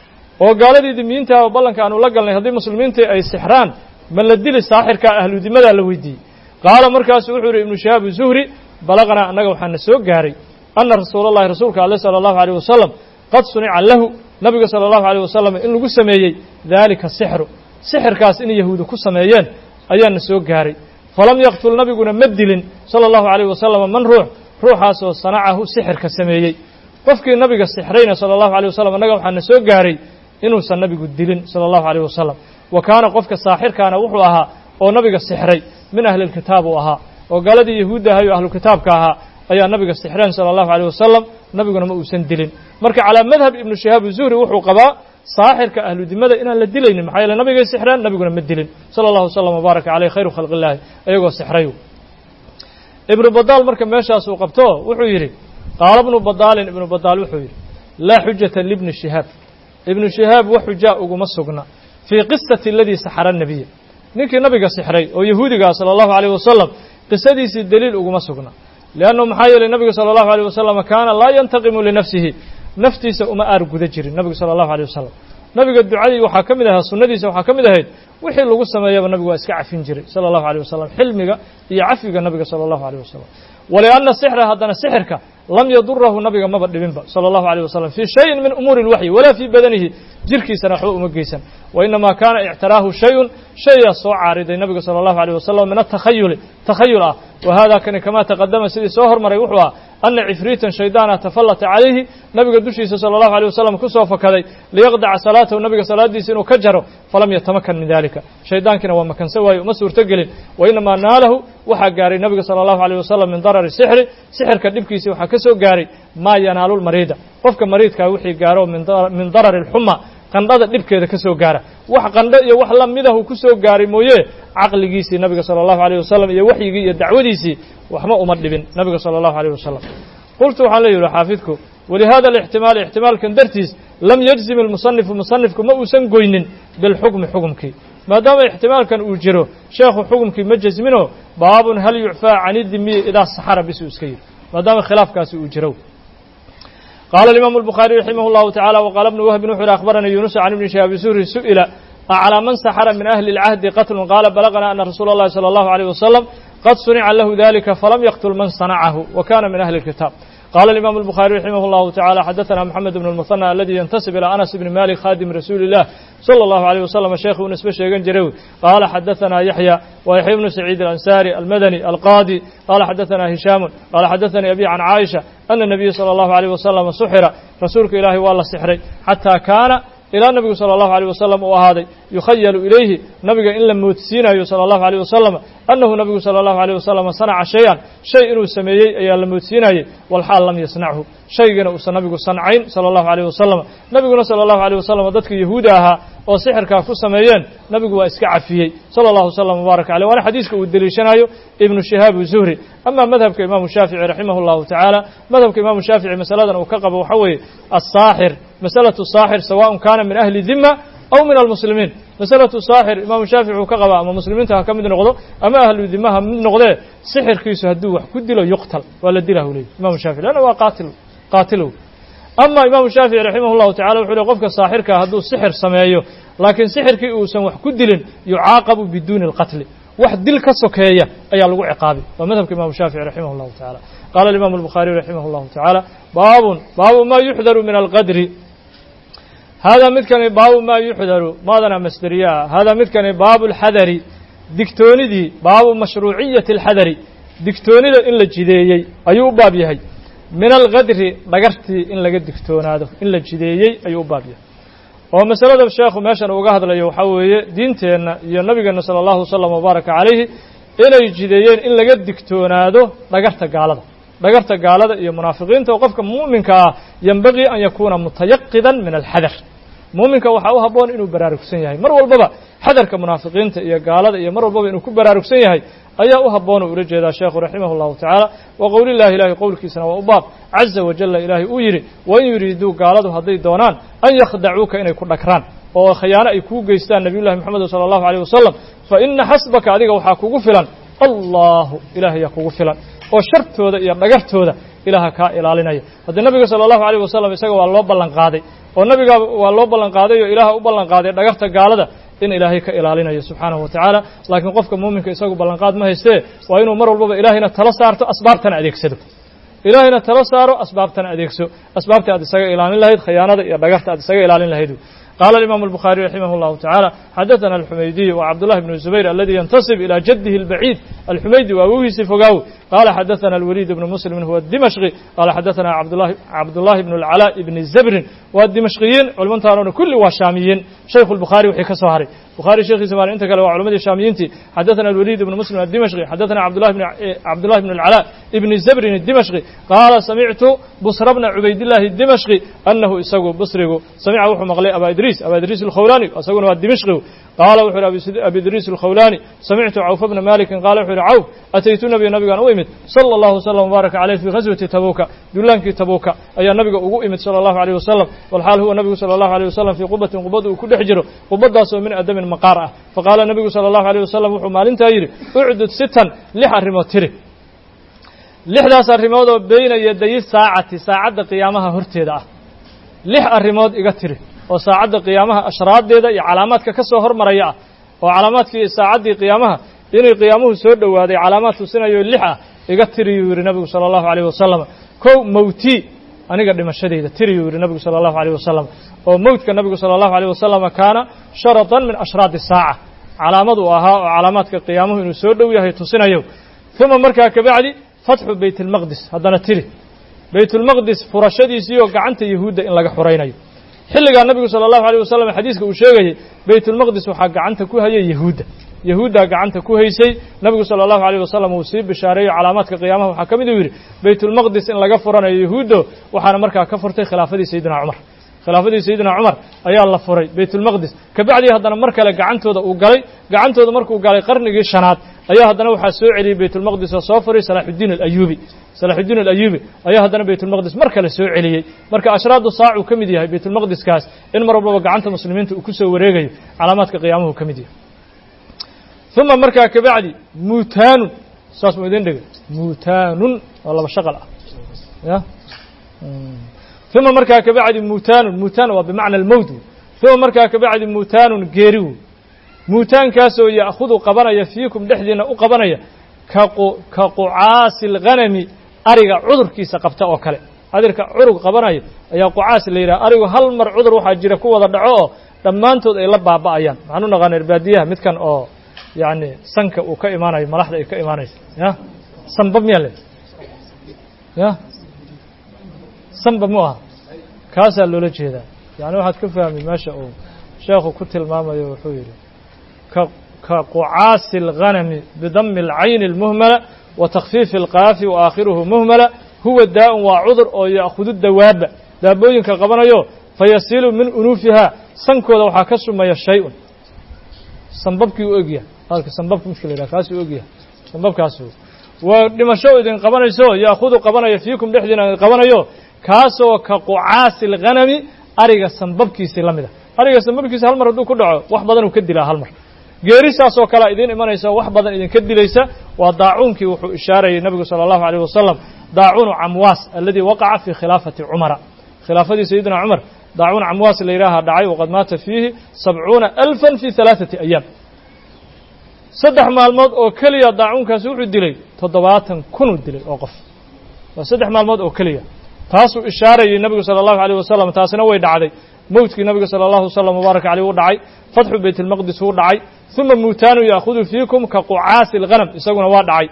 S1: oo gaaladii dimiyiinta oo ballanka aanu la galnay haddii muslimiintii ay sixraan ma la dili saaxirkaa ahludimadaa la weydiiyey qaala markaasu wuxuu yidhi ibnu shihaab zuhri balaqnaa annaga waxaana soo gaaray ana rasuula allahi rasuulka ale sala allahu alayh wasalam qad sunica lahu nabiga sala allahu alayh wasalam in lagu sameeyey daalika sixru sixirkaas in yahuudu ku sameeyeen ayaana soo gaaray falam yaqtul nabiguna ma dilin sala allahu alayh wasalam man ruux ruuxaasoo sanacahu sixirka sameeyey qofkii nabiga sixrayna sala allahu alayh wasalam annaga waxaana soo gaaray inuusan nabigu dilin sala allahu alayh wasalam wa kaana qofka saaxirkaana wuxuu ahaa oo nabiga sixray min ahlilkitaab uu ahaa oo gaaladii yahuudda ahay oo ahlukitaabka ahaa ayaa nabiga sixreen sala allahu alayh wasalam nabiguna ma uusan dilin marka calaa madhab ibnu shihaab zuhri wuxuu qabaa saaxirka ahludimada inaan la dilaynin maxaa yeele nabigay sixreen nabiguna ma dilin sala allahu wasalam wabaaraka caleyh khayru khalqi illaahi ayagoo sixray ibnu badaal marka meeshaas uu qabto wuxuu yidhi qaala ibnu badaalin ibnu badaal wuxuu yidhi laa xujata libni shihaab ibnu shihaab wax xujaa uguma sugna fii qisati aladii saxara nabiya ninkii nabiga sixray oo yahuudigaa sala allahu alayh wasalam qisadiisii deliil uguma sugna liannahu maxaa yeelay nabigu sala allahu alayh wasalam kaana laa yantaqimu linafsihi naftiisa uma aar guda jirin nabigu sala allahu alayh wasalam nabiga ducadii waxaa ka mid ahaa sunnadiisa waxaa ka mid ahayd wixii lagu sameeyaba nabigu waa iska cafin jiray sala allahu alayh wasalam xilmiga iyo cafiga nabiga sala allahu alayh wasalam walianna sixra haddana sixirka lam yadurahu nabiga maba dhibinba sala allahu alayh wasalam fii shayin min umuuri اlwaxyi walaa fii badanihi jirkiisana waxba uma geysan wainamaa kaana ictiraahu shayun shayaa soo caariday nabiga sala allahu alayh wasalam min atakhayuli takhayul ah wa hada kani kamaa taqadama sidii soo hormaray wuxuu ah ana cifriitan shaydaana tafallata calayhi nabiga dushiisa sala allahu alayh wasalam ku soo fakaday liyaqdaca salaatahu nabiga salaadiisa inuu ka jaro falam yatamakan min dalika shaydaankina waa makansa waaye uma suurtogelin wainamaa naalahu waxaa gaaray nabiga sala allahu alayh wasalam min darari sixri sixirka dhibkiisii waxaa ka soo gaaray maa yanaalu lmariida qofka mariidkaa wixii gaaro min darari alxuma qandhada dhibkeeda ka soo gaara wax qandho iyo wax la midahu ku soo gaaray mooye caqligiisii nabiga sala allahu alayh wasalam iyo waxyigii iyo dacwadiisii waxba uma dhibin nabiga sala allahu alayh wasalam qultu waxaan leeyihi xaafidku ولهذا الاحتمال احتمال كان درتيس لم يجزم المصنف المصنف كما أوسن قوينين بالحكم حكمك ما دام احتمال كان أوجره شيخ حكمك مجز منه باب هل يعفى عن الذمي إذا الصحر بسوسكير ما دام خلاف كاس أوجره. قال الإمام البخاري رحمه الله تعالى وقال ابن وهب بن حر أخبرنا يونس عن ابن شهاب الزهري سئل أعلى من سحر من أهل العهد قتل قال بلغنا أن رسول الله صلى الله عليه وسلم قد صنع له ذلك فلم يقتل من صنعه وكان من أهل الكتاب. قال الإمام البخاري رحمه الله تعالى حدثنا محمد بن المثنى الذي ينتسب إلى أنس بن مالك خادم رسول الله صلى الله عليه وسلم شيخ ونسبة شيخ جروي. قال حدثنا يحيى ويحيى بن سعيد الأنساري المدني القاضي قال حدثنا هشام قال حدثني أبي عن عائشة أن النبي صلى الله عليه وسلم سحر رسولك إلهي والله سحري حتى كان إلى النبي صلى الله عليه وسلم وهذا يخيل إليه نبي إن لم يتسينه صلى الله عليه وسلم أنه نبي صلى الله عليه وسلم صنع شيئا شيء سميه أي لم يتسينه والحال لم يصنعه شيء نبي صنعين صلى الله عليه وسلم نبي صلى الله عليه وسلم ضدك يهودها وسحر كافو سميين نبي واسكع فيه صلى الله وسلم وبارك عليه. وأنا حديثك ودليشنايو ابن شهاب الزهري. أما مذهب كإمام الشافعي رحمه الله تعالى مذهب كإمام الشافعي مسألة وكقب وحوي الصاحر مسألة الصاحر سواء كان من أهل الذمة أو من المسلمين مسألة الصاحر إمام الشافعي وكقب أما مسلمين تهكم من نقضه أما أهل الذمة من نقضه سحر كيس هدوه كد له يقتل ولا دله لي إمام الشافعي لأنه هو قاتل قاتله. أما إمام الشافعي رحمه الله تعالى وحول قفك الصاحر كهدو السحر سمايه لكن سحر كي أوسن وحكدل يعاقب بدون القتل واحد دل كسكية أي لغو عقابي ومذهب الإمام الشافعي رحمه الله تعالى. قال الإمام البخاري رحمه الله تعالى باب باب ما يحذر من القدر هذا مثل باب ما يحذر ماذا مصدريا هذا مثل باب الحذر دكتوني دي باب مشروعية الحذر دكتوني إن لجديي أيوب باب يهي من الغدر بقرتي إن لقد دكتون هذا إن لجديي أيوب باب يهي. ومسألة الشيخ ماشان وقهد لي وحوي دينتنا يا النبي صلى الله عليه وسلم وبارك عليه إن الجديين إن لقد دكتون هذا بقرت قالده بقرت قالده يا منافقين توقفك مؤمنك ينبغي أن يكون متيقظا من الحذر مؤمنك وحاو هبون إنه براروكسن يهي مر والبابا حذر كمنافقين يا قالده يا مر والبابا إنه كبراروكسن يهي أيها هبون ورجع هذا الشيخ رحمه الله تعالى وقول الله إلهي قولك سنة وأباب عز وجل إلهي أيري وإن يريدوا قالده هذي دونان أن يخدعوك إن يكون لكران وخيانة يكون جيستان نبي الله محمد صلى الله عليه وسلم فإن حسبك عليك وحاكو غفلا الله إلهي يكو غفلا وشرط هذا يرجعت هذا إلهك إلى علينا هذا النبي صلى الله عليه وسلم يسقى والله بلن قاضي والنبي والله بلن قاضي إله بلن قاضي رجعت قالده إن إلهي كإلالنا سبحانه وتعالى لكن قفك مؤمن كيساق بلنقاد ما هيسته وإنه مر الباب إلهنا تلصارت أسبابتنا أديكسده إلهنا تلصاروا أسبابتنا أديكسو أسبابتنا أديساق إلهنا الله خيانة يرجعت أديساق إلهنا الله قال الإمام البخاري رحمه الله تعالى حدثنا الحميدي وعبد الله بن الزبير الذي ينتسب إلى جده البعيد الحميدي وأبوه سفقاوي قال حدثنا الوليد بن مسلم هو الدمشقي قال حدثنا عبد الله عبد الله بن العلاء بن الزبر والدمشقيين علماء تارون كل وشاميين شيخ البخاري وحكى سهري بخاري شيخ زمان انت قالوا علماء الشاميين حدثنا الوليد بن مسلم الدمشقي حدثنا عبد الله بن عبد الله بن العلاء بن الزبر الدمشقي قال سمعت بصر بن عبيد الله الدمشقي أنه يسوق بصره سمع وحو مغلي أبا إدريس أبا إدريس الخولاني أسوقنا الدمشقي قال وحر أبي إدريس الخولاني سمعت عوف بن مالك قال وحر عوف أتيت النبي النبي قال ويمت صلى الله وسلم وبارك عليه في غزوة تبوك دولانك تبوك أي النبي ويمت صلى الله عليه وسلم والحال هو النبي صلى الله عليه وسلم في قبة قبضه وكل حجره قبضه من أدم مقارعة فقال النبي صلى الله عليه وسلم وحو مالين تايري اعدد ستا لح الرموت تري لحداس الرموت بين يدي الساعة ساعة قيامها هرتيدا لح الرموت إغتري وساعة قيامها أشراط ديدا علامات كسو هر مريا وعلامات في ساعة قيامها إن قيامه سود وهذه علامات سنة يلحى يقتري يوري النبي صلى الله عليه وسلم كو موتي أنا قد ما شديد تري يوري النبي صلى الله عليه وسلم وموت النبي صلى الله عليه وسلم كان شرطا من أشراط الساعة علامات وها علامات قيامه إنه سود وهي تسنة يوم ثم مركا كبعدي فتح بيت المقدس هذا نتري بيت المقدس فرشدي سيو قعنت يهود إن لقى حرينيو xilliga nabiga sallallahu alayhi wasallam xadiiska uu sheegay baytul maqdis waxa gacanta ku hayay yahuuda yahuuda gacanta ku haysay nabiga sallallahu alayhi wasallam uu sii bishaareeyay calaamaadka qiyaamaha waxa kamid ah baytul maqdis in laga furanayo yahuudo waxaana markaa ka furtay khilaafadii sayyidina umar khilaafadii sayyidina umar ayaa la furay baytul maqdis ka bacdi haddana mar kale gacantooda uu galay gacantooda markuu galay qarnigii shanaad ayaa haddana waxaa soo celiyey baytulmaqdis oo soo furay salaaxuddiin alayuubi salaaxuddiin alayuubi ayaa haddana baytulmaqdis mar kale soo celiyey marka ashraadu saac uu ka mid yahay baytulmaqdiskaas in mar walbaba gacanta muslimiinta uu ku soo wareegayo calaamaadka qiyaamuhu ka mid yahay uma markaa kabacdi muutaanun saas mu idin dhigay muutaanun waa laba shaqal ah ya uma markaa kabacdi muutaanun muutaan waa bimacna almowt uma markaa kabacdi muutaanun geeri muutaankaasoo ya'khudu qabanaya fiikum dhexdiina u qabanaya ka qucaasi alghanami ariga cudurkiisa qabta oo kale adirka curug qabanaya ayaa qucaas la yidhaha arigu hal mar cudur waxaa jira ku wada dhaco oo dhammaantood ay la baaba'ayaan waxaan u naqaana baadiyaha midkan oo yacni sanka uu ka imaanayo malaxda ay ka imaanayso ya sanbab miyaa le ya sanbab mu aha kaasaa loola jeedaa yani waxaad ka fahmi meesha uu sheekhu ku tilmaamayo wuxuu yidhi ka qucaasi alghanami bidami alcayni almuhmala wa takhfiifi alqaafi wa aakhiruhu muhmala huwa daa'un waa cudur oo ya'khudu dawaaba daabooyinka qabanayo fayasiilu min unuufihaa sankooda waxaa ka sumaya shay-un sanbabkii u egyahay halka sanbabka midka la yidhaha kaasuu ogyahay sanbabkaasu waa dhimasho idin qabanayso ya'khudu qabanaya fiikum dhexdiina qabanayo kaasoo ka qucaasi alghanami ariga sanbabkiisii la mid a ariga sanbabkiisa hal mar hadduu ku dhaco wax badan uu ka dilaa hal mar geerisaas oo kale idiin imanaysa wax badan idinka dilaysa waa daacuunkii wuxuu ishaarayay nabigu sala allahu alayh wasalam daacuunu camwaas aladii waqaca fii khilaafati cumara khilaafadii sayidina cumar daacuun camwaas la yidhaaha dhacay waqad maata fiihi sabcuuna alfan fii halaaثati ayaam saddex maalmood oo keliya daacuunkaasi wuxuu dilay toddobaatan kunuu dilay oo qof waa saddex maalmood oo keliya taasuu ishaarayay nabigu sala allahu alayh wasalam taasina way dhacday mowtkii nabiga sala allahu wasalam mubaarak caleyh u dhacay fatxu baytilmaqdis uu dhacay uma muutaanu ya'khudu fiikum ka qucaasi alghanam isaguna waa dhacay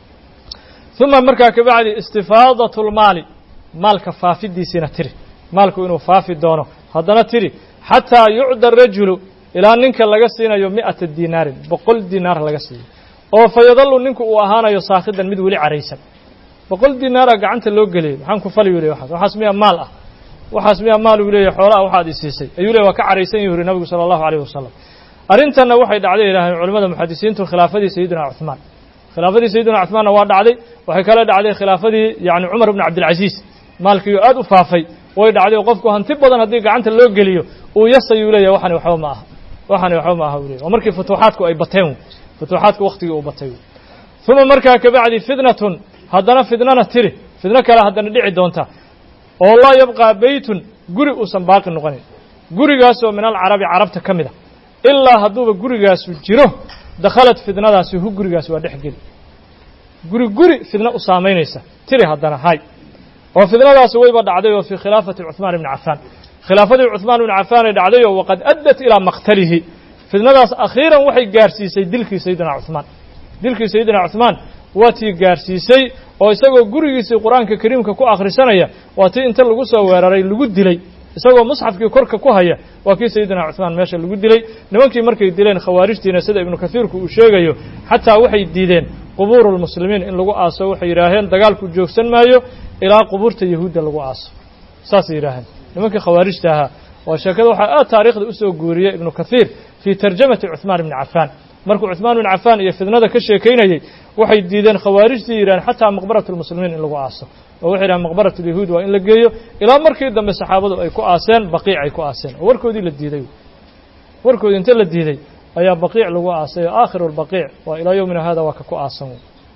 S1: uma markaa kabacdi istifaadatu lmaali maalka faafidiisiina tiri maalku inuu faafi doono haddana tiri xataa yucda rajulu ilaa ninka laga siinayo mi'ata dinaarin boqol dinaar laga siiyo oo fa yadallu ninku uu ahaanayo saakhidan mid weli caraysan boqol dinaara gacanta loo geliyey maxaan ku fali yuli waxaas waxaas miya maal ah waxaas miyaa maal uu leeyahay xoolaha waxaad isiisay ayuu leeyahy waa ka caraysan yuhi nabigu sala allahu alayh wasalam arrintanna waxay dhacday yidhaaheen culamada muxadisiintu khilaafadii sayidina cuثmaan khilaafadii sayidina cuثmaanna waa dhacday waxay kale dhacday khilaafadii yani cumar bn cabdilcaziiz maalkiiyo aad u faafay way dhacday oo qofku hanti badan haddii gacanta loo geliyo uu yasayuu leeyahay waxani waxba ma aha waxani waxba ma aha u leyahy oo markii futuuxaadku ay bateen futuuxaadku waktigii uu batay uma markaa kabacdi fitnatun haddana fidnana tiri fidno kale haddana dhici doonta oo laa yabqaa beytun guri uusan baaqi noqonin gurigaasoo min alcarabi carabta ka mid a ilaa hadduuba gurigaasu jiro dakhalat fidnadaasi hu gurigaas waa dhex geli guri guri fidno u saamaynaysa tiri haddana hay oo fidnadaasi wayba dhacday oo fii khilaafati cuثmaan ibni cafaan khilaafadii cuثmaan ibni cafaan ay dhacday oo waqad addat ilaa maqtalihi fidnadaas akhiiran waxay gaarsiisay dilkii sayidina cuثmaan dilkii sayidina cuثmaan waa tii gaarsiisay oo isagoo gurigiisii qur-aanka kariimka ku akhrisanaya waa tii inta lagu soo weeraray lagu dilay isagoo musxafkii korka ku haya waa kii sayidina cuثmaan meesha lagu dilay nimankii markay dileen khawaarijtiina sida ibnu kasiirku uu sheegayo xataa waxay diideen qubuuru lmuslimiin in lagu aaso waxay yidhaaheen dagaalku joogsan maayo ilaa qubuurta yahuudda lagu aaso saasay yidhaaheen nimankii khawaarijta ahaa waa sheekada waxaa aad taariikhda usoo guuriyey ibnu kasiir fii tarjamati cuثmaan ibni cafaan markuu cuثmaan ibn cafaan iyo fidnada ka sheekaynayey waxay diideen khawaarijtii yidhahen xataa maqbarat lmuslimiin in lagu aaso oo waxay yidhahen maqbarat lyahuud waa in la geeyo ilaa markii dambe saxaabadu ay ku aaseen baqiic ay ku aaseen oo warkoodii la diiday warkoodii inta la diiday ayaa baqiic lagu aasay oo aakhiru lbaqiic waa ilaa yowmina hada waa ka ku aasan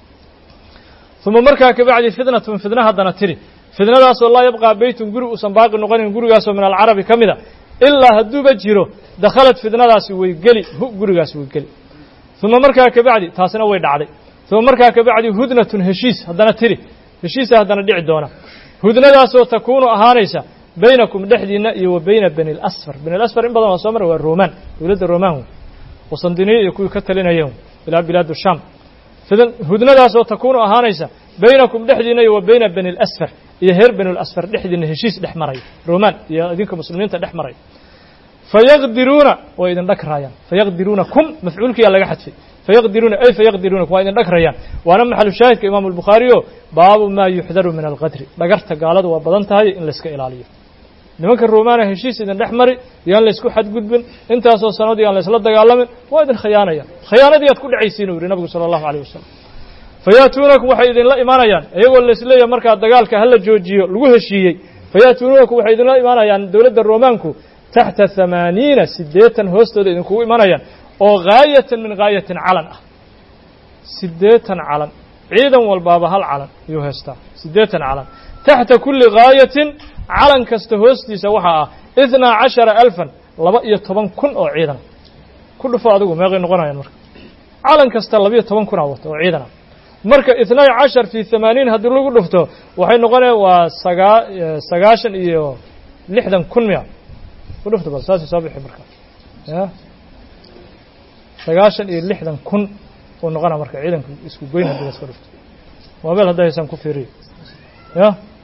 S1: uma markaa kabacdi fitnatun fidna haddana tiri fidnadaasoo laa yabqaa beytun guri uusan baaqi noqonin gurigaasoo min alcarabi ka mid a ilaa hadduuba jiro dakhalat fidnadaasi way geli hu gurigaas way geli uma markaa kabacdi taasina way dhacday uma markaa kabacdi hudnatun heshiis haddana tiri heshiisa haddana dhici doona hudnadaasoo takuunu ahaanaysa baynakum dhexdiina iyo wa bayna bani lasfar bani lasfar in badan waa soo mara waa roman dowladda roman qusandiniya iyo kuwii ka talinayeen ilaa bilaad sham hudnadaasoo takuunu ahaanaysa baynakum dhexdiina iyo wa bayna bani lasfar iyo reer bani lasfar dhexdiina heshiis dhex maraya roman iyo idinka muslimiinta dhex maraya fayaqdiruuna way idin dhagraayaan fayaqdiruuna kum mafcuulkiyaa laga xadfay fayaqdiruuna ay fayaqdiruunakum waa idin dhagrayaan waana maxalu shaahidka imaamu albukhaari o baabu maa yuxdaru min alqadri dhagarta gaaladu waa badan tahay in layska ilaaliyo nimanka Roomaana heshiis idin dhexmari yaan la isku xadgudbin intaasoo sanadii aan la isla dagaalamin waa idin khiyaanaya khiyaanadii aad ku dhacaysiin uu yiri nabigu sallallahu alayhi wasallam fayaatuunakum waxay idin la imaanayaan iyagoo la isleeyahay marka dagaalka hal la joojiyo lagu heshiiyey fayaatuunakum waxay idin la imaanayaan dawladda Roomaanku tahta thamaaniina sideetan hoostooda idin kugu imaanayaan oo gaayatan min gaayatin calan ah sideetan calan ciidan walbaaba hal calan iyo heesta sideetan calan tahta kulli gaayatin calan kasta hoostiisa waxa ah اثنا عشر ألفا laba iyo toban kun oo ciidan ku dhufo adigu meeqay noqonayaan marka calan kasta laba iyo toban kun oo wato ciidan marka اثني عشر في ثمانين hadii lagu dhufto waxay noqonayaan waa sagaashan iyo lixdan kun miya ku dhufto bal saasi soo bixi marka ya sagaashan iyo lixdan kun oo noqona marka ciidanku isku goyn hadii la isku dhufto moobel hadda aysan ku fiiriyo ya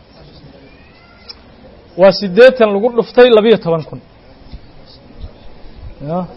S1: waa sideetan lagu dhuftay laba iyo toban kun ya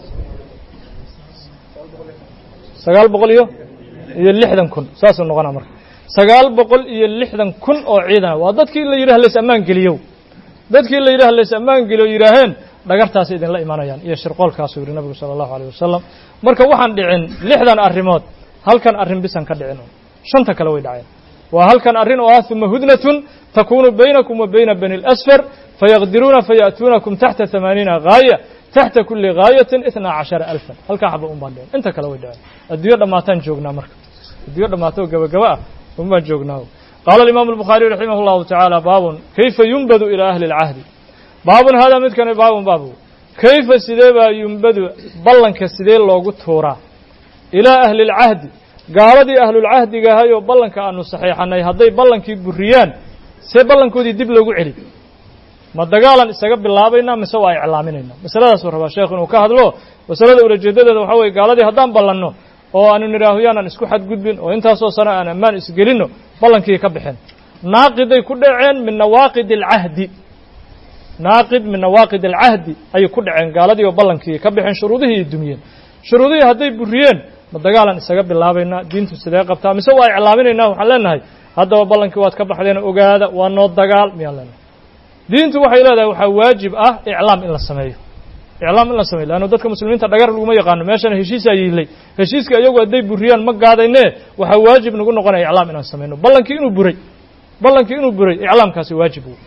S1: sagaal boqol iyo lixdan kun saas uu noqona marka sagaal boqol iyo lixdan kun oo ciidan waa dadkii la yiraahdo lees amaan geliyo dadkii la yiraahdo lees amaan geliyo yiraahdeen dhagartaas idin la imanayaan iyo shirqoolkaas uu yiri nabiga sallallahu alayhi wasallam marka waxaan dhicin lixdan arimood halkan arin bisan ka dhicin shanta kale way dhaceen waa halkan arin oo ah thumma hudnatun takunu baynakum wa bayna bani al-asfar fayaqdiruna fayatunakum tahta thamaaniina gaaya tahta kulli gaayatin اثني عشر ألفا halka xaba um baan dhicin inta kale way dhaceen adduunyo dhamaataan joognaa marka adduunyo dhamaato gabagaba ah um baan joognaa qala al-imam al-bukhari rahimahullahu ta'ala babun kayfa yunbadu ila ahli al-ahd babun hada midkan babun babu kayfa sideba yunbadu ballanka sidee loogu tuuraa ila ahli al-ahd gaaladii ahli al-ahdiga hayo ballanka aanu saxiixanay haday ballankii buriyaan see ballankoodii dib loogu celi ma dagaalan isaga bilaabayna mise waa iclaaminayna masaladaas uu rabaa sheekhu inuu ka hadlo masalada ulajeedadeeda waxa weeye gaaladii haddaan ballanno oo aanu nidhaaho yaanan isku xadgudbin oo intaasoo sano aan ammaan isgelinno ballankii ka bixeen naaqiday ku dhaceen min nawaaqid alcahdi naaqid min nawaaqid alcahdi ayay ku dhaceen gaaladii oo ballankii ka bixeen shuruudihii ay dumiyeen shuruudihii hadday buriyeen ma dagaalan isaga bilaabayna diintu sidee qabtaa mise waa iclaaminaynaa waxaan leenahay haddaba ballankii waad ka baxdeen ogaada waa noo dagaal miyaan leenahay diintu waxay leedahay waxa waajib ah iclaam in la sameeyo iclaam in la sameeyo laana dadka muslimiinta dhagar lagu ma yaqaan meeshan heshiis ay yeelay heshiiska iyagu haday buriyaan ma gaadayne waxa waajib nagu noqonaya iclaam inaan sameeyno ballankii inuu buray ballankii inuu buray iclaamkaasi waajib uu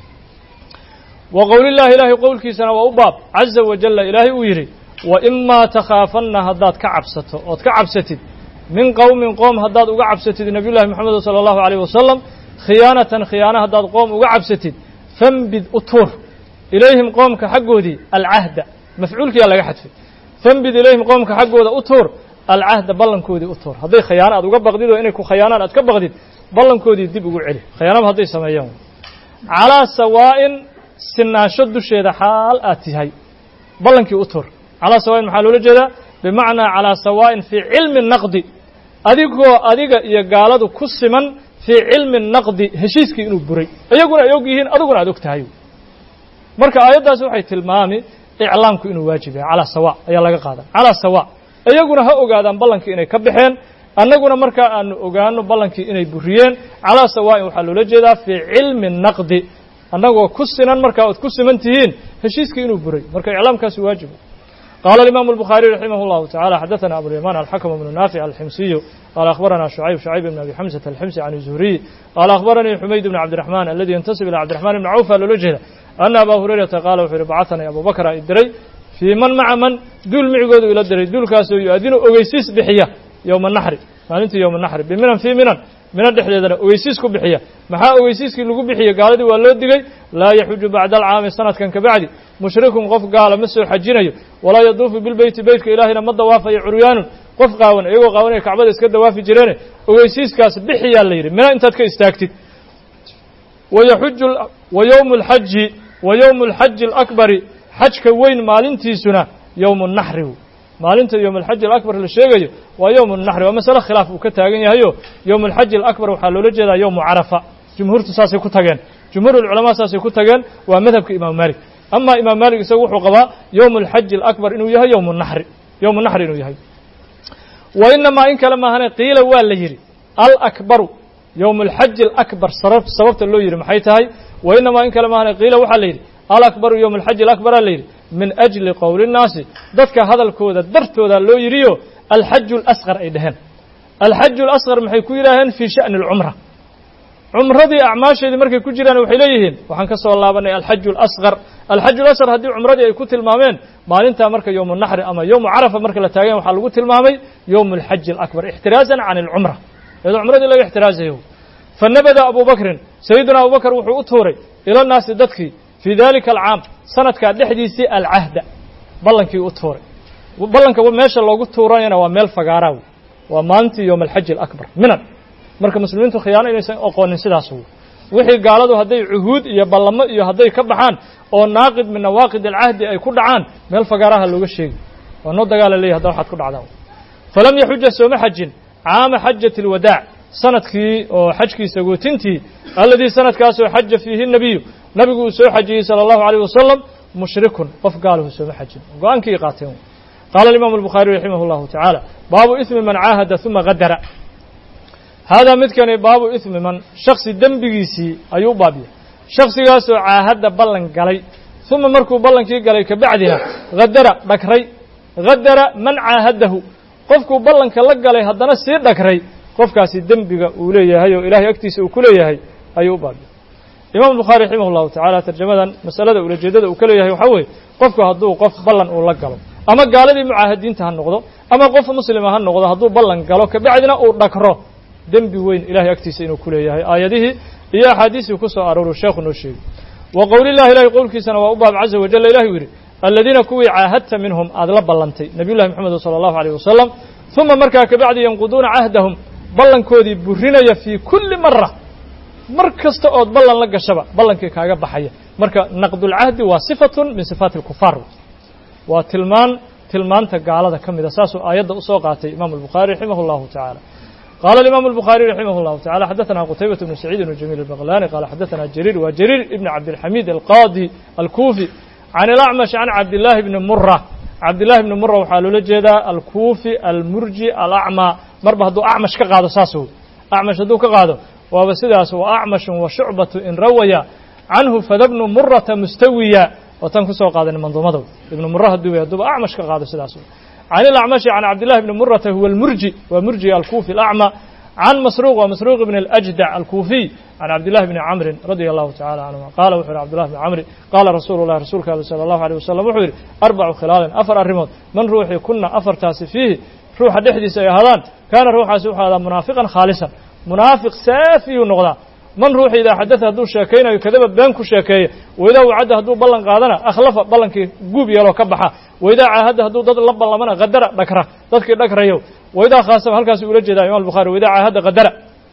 S1: wa qawlillahi ilaahi qawlkiisana waa u baab azza wa jalla ilaahi uu yiri wa imma takhafanna haddaad ka cabsato ood ka cabsatid min qawmin qawm haddaad uga cabsatid nabiyullaahi maxamed sallallahu alayhi wasallam khiyaanatan khiyaana haddaad qawm uga cabsatid فانبذ أطور إليهم قومك حقودي العهد مفعول كيا لقى حتفي فانبذ إليهم قومك حقودي أطور العهد بلن كودي أطور هذي خيانة أدوك بغديد وإنك خيانة أتكب بغديد بلن كودي دي بقول عليه خيانة هذي سمايون على سواء سنا شد الشيء حال آتي بلن كي أطور على سواء محل وجدا بمعنى على سواء في علم النقد أديكو أديك يقالد كسما في علم النقد هشيسكي inuu buray ayaguna ay og yihiin aduguna aad og tahay marka aayadaas waxay tilmaami iclaamku inuu waajib yahay ala sawa ayaa laga qaadan ala sawa ayaguna ha ogaadaan ballankii inay ka baxeen annaguna marka aan ogaano ballankii inay buriyeen ala sawa waxa loo jeedaa fi ilmi النقد annagoo ku sinan marka aad ku simantihiin heshiiskii inuu buray marka iclaamkaasi waajib قال الإمام البخاري رحمه الله تعالى حدثنا أبو اليمان الحكم بن نافع الحمصي قال أخبرنا شعيب شعيب بن أبي حمزة الحمصي عن الزهري قال أخبرني حميد بن عبد الرحمن الذي ينتسب إلى عبد الرحمن بن عوف الوجه أن أبا هريرة قال وفي بعثني أبو بكر الدري في من مع من دول معقود إلى الدري دول كاسو يؤذن أويسيس بحية يوم النحر maalintii yawm an-nahr biminan fi minan mina dhexdeedana ogeysiis ku bixiya maxaa ogeysiiskii lagu bixiya gaaladii waa loo digay laa yaxuju bacda alcaami sanadkan ka bacdi mushrikun qof gaala ma soo xajinayo walaa yaduufu bilbeyti beytka ilaahina ma dawaafayo curyaanun qof qaawan iyagoo qaawanaya kacbada iska dawaafi jireene ogeysiiskaas bixiyaa la yidhi mina intaad ka istaagtid wayaxuju wa yowmu alxaji wa yowmu alxaji alakbari xajka weyn maalintiisuna yowmu naxri maalinta yowm alxaji alakbar la sheegayo waa yowm naxri waa masale khilaaf uu ka taagan yahayo yowm alxaji alakbar waxaa loola jeedaa yowmu carafa jumhuurtu saasay ku tageen jumhuur ulculamaa saasay ku tageen waa madhabka imaam malik ama imaam malik isagu wuxuu qabaa yowm alxaji alakbar inuu yahay yowm naxri yowm naxri inuu yahay wa inamaa in kale maahane qiila waa la yidhi alakbaru yowm alxaji alakbar sababta loo yidhi maxay tahay wa inamaa in kale maahane qiila waxaa la yidhi alakbaru yowma alxaji alakbar aa la yidhi min ajli qowli nnaasi dadka hadalkooda dartooda loo yidhiyo alxaju alasqar ay dhaheen alxaju alasqar maxay ku yidhaaheen fii sha'ni alcumra cumradii acmaasheedii markay ku jiraan waxay leeyihiin waxaan ka soo laabanay alxaju alasqar alxaju alasqar haddii cumradii ay ku tilmaameen maalintaa marka yowmu naxri ama yowmu carafa marka la taageen waxaa lagu tilmaamay yowmu alxaji alakbar ixtiraazan can alcumra iyadoo cumradii laga ixtiraazayo fanabada abu bakrin sayidina abu bakr wuxuu u tuuray ila naasi dadkii fii dalika alcaam sanadkaa dhexdiisii alcahda ballankii u tuuray ballanka meesha loogu tuurayana waa meel fagaaraaw waa maalintii yowma alxaji alakbar minan marka muslimiintu khiyaano inaysan oqoonin sidaas wixii gaaladu hadday cuhuud iyo ballamo iyo hadday ka baxaan oo naaqid min nawaaqid alcahdi ay ku dhacaan meel fagaaraha looga sheegi waa noo dagaala leeyahy hadda waxaad ku dhacdaa falam yaxuja sooma xajin caama xajati alwadaac sanadkii oo xajkiisa gootintii alladii sanadkaasoo xaja fiihi nabiyu nabigu uu soo xajiyey sala allahu alayh wasalam mushrikun qof gaalahu sooma xajin go-aankii qaateen qaala alimaamu albukhaariy raximah llahu tacaala baabu ismi man caahada uma gadara haadaa midkani baabu ismi man shaksi dembigiisii ayuu u baabiya shaksigaasoo caahadda ballan galay uma markuu ballankii galay kabacdina hadara dhagray hadara man caahadahu qofkuu ballanka la galay haddana sii dhagray qofkaasi dembiga uu leeyahay oo ilaahay agtiisa uu ku leeyahay ayuu u baabiya imaamu bukhaari raximah llahu tacaala tarjamadan masalada ulajeedada uu ka leeyahay waxaa weeye qofku hadduu qof ballan uu la galo ama gaaladii mucaahadiinta ha noqdo ama qof muslima ha noqdo hadduu ballan galo kabacdina uu dhagro dembi weyn ilahay agtiisa inuu ku leeyahay aayadihii iyo axaadiistii ku soo arooru sheekhu noo sheegay wa qowlillahi ilahay qowlkiisana waa u baab caza wajalla ilahi u yidhi aladiina kuwii caahadta minhum aad la ballantay nabiy llahi moxamed sala allahu alayh wasalam uma markaa kabacdi yanquduuna cahdahum ballankoodii burinaya fii kulli mara mar kasta ood ballan la gashaba ballankii kaaga baxaya marka naqdulcahdi waa sifatun min sifaati alkufaar waa tilmaan tilmaanta gaalada ka mida saasuu aayadda usoo qaatay imaamu albukhaari raximah llahu tacaala قال الإمام البخاري رحمه الله تعالى حدثنا قتيبة بن سعيد بن جميل البغلاني قال حدثنا جرير وجرير ابن عبد الحميد القاضي الكوفي عن الأعمش عن عبد الله بن مرة عبد الله بن مرة وحاله لجدا الكوفي المرجي الأعمى مربه دو أعمش كقاعدة ساسه أعمش دو كقاعدة وبسداس وأعمش وشعبة إن رويا عنه فذبن مرة مستويا وتنكسوا قاعدة منظومته ابن مرة دو دو أعمش كقاعدة سداسه عن الأعمش عن عبد الله بن مرة هو المرجي ومرجي الكوفي الأعمى عن مسروق ومسروق بن الأجدع الكوفي عن عبد الله بن عمرو رضي الله تعالى عنهما قال وحر عبد الله بن عمرو قال رسول الله رسولك صلى الله عليه وسلم وحر أربع خلال أفر الرمض من روحي كنا أفر تاسي فيه روح دحديس يا هذان كان روح سوح هذا منافقا خالصا منافق سافي نغدا من روحي إذا حدث هدو شاكينا يكذب بينكو شاكية وإذا وعد هدو بلن قادنا أخلف بلنك قوب يلو كبحا وإذا عاهد هدو ضد اللب الله منا غدر دكرة ضدك دكرة يو وإذا خاصم هل كاسو يلجد إمام البخاري وإذا عاهد غدر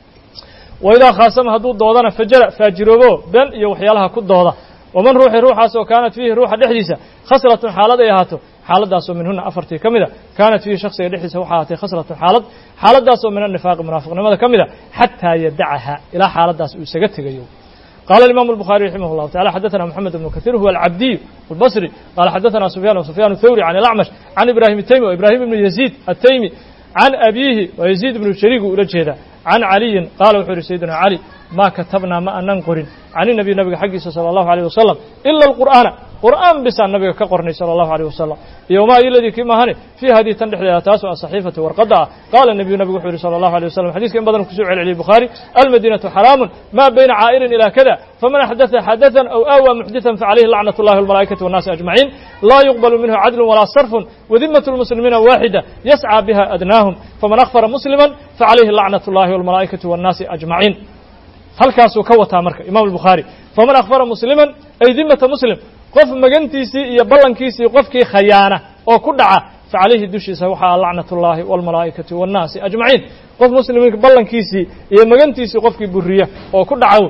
S1: وإذا خاصم هدو ضدنا فجر فاجروبو بل يوحيالها كد ضدا ومن روحي روحا سو كانت فيه روح دحديسة خسرة حالة يهاتو xaaladdaasoo minhuna afartii ka mida kaanat fiihi shaksiga dhexdiisa waxaa ahaatay khaslatun xaalad xaaladdaasoo min annifaaqi munaafiqnimada ka mida xataa yadacaha ilaa xaaladdaas uu isaga tegayo قال الإمام البخاري رحمه الله تعالى حدثنا محمد بن كثير هو العبدي البصري قال حدثنا سفيان وسفيان الثوري عن الأعمش عن إبراهيم التيمي وإبراهيم بن يزيد التيمي عن أبيه ويزيد بن شريك ولجهده عن علي قال وحر سيدنا علي ما كتبنا ما ننقر عن النبي النبي حقه صلى الله عليه وسلم إلا القرآن قرآن بس النبي كقرني صلى الله عليه وسلم يوم الذي كما هني في هذه تندح تاسع الصحيفة والقضاء قال النبي النبي وحر صلى الله عليه وسلم حديث كان بدن كسوع علي البخاري المدينة حرام ما بين عائر إلى كذا فمن حدث حدثا أو آوى محدثا فعليه لعنة الله والملائكة والناس أجمعين لا يقبل منه عدل ولا صرف وذمة المسلمين واحدة يسعى بها أدناهم فمن أخفر مسلما فعليه لعنة الله والملائكة والناس أجمعين هل كاسو كوتا مرك إمام البخاري فمن أخبر مسلما أي ذمة مسلم قف مجنتيسي يبلنكيسي قفكي خيانة أو كدعة فعليه الدشي سوحا لعنة الله والملائكة والناس أجمعين قف مسلم يبلنكيسي يمجنتيسي قفكي برية أو كدعة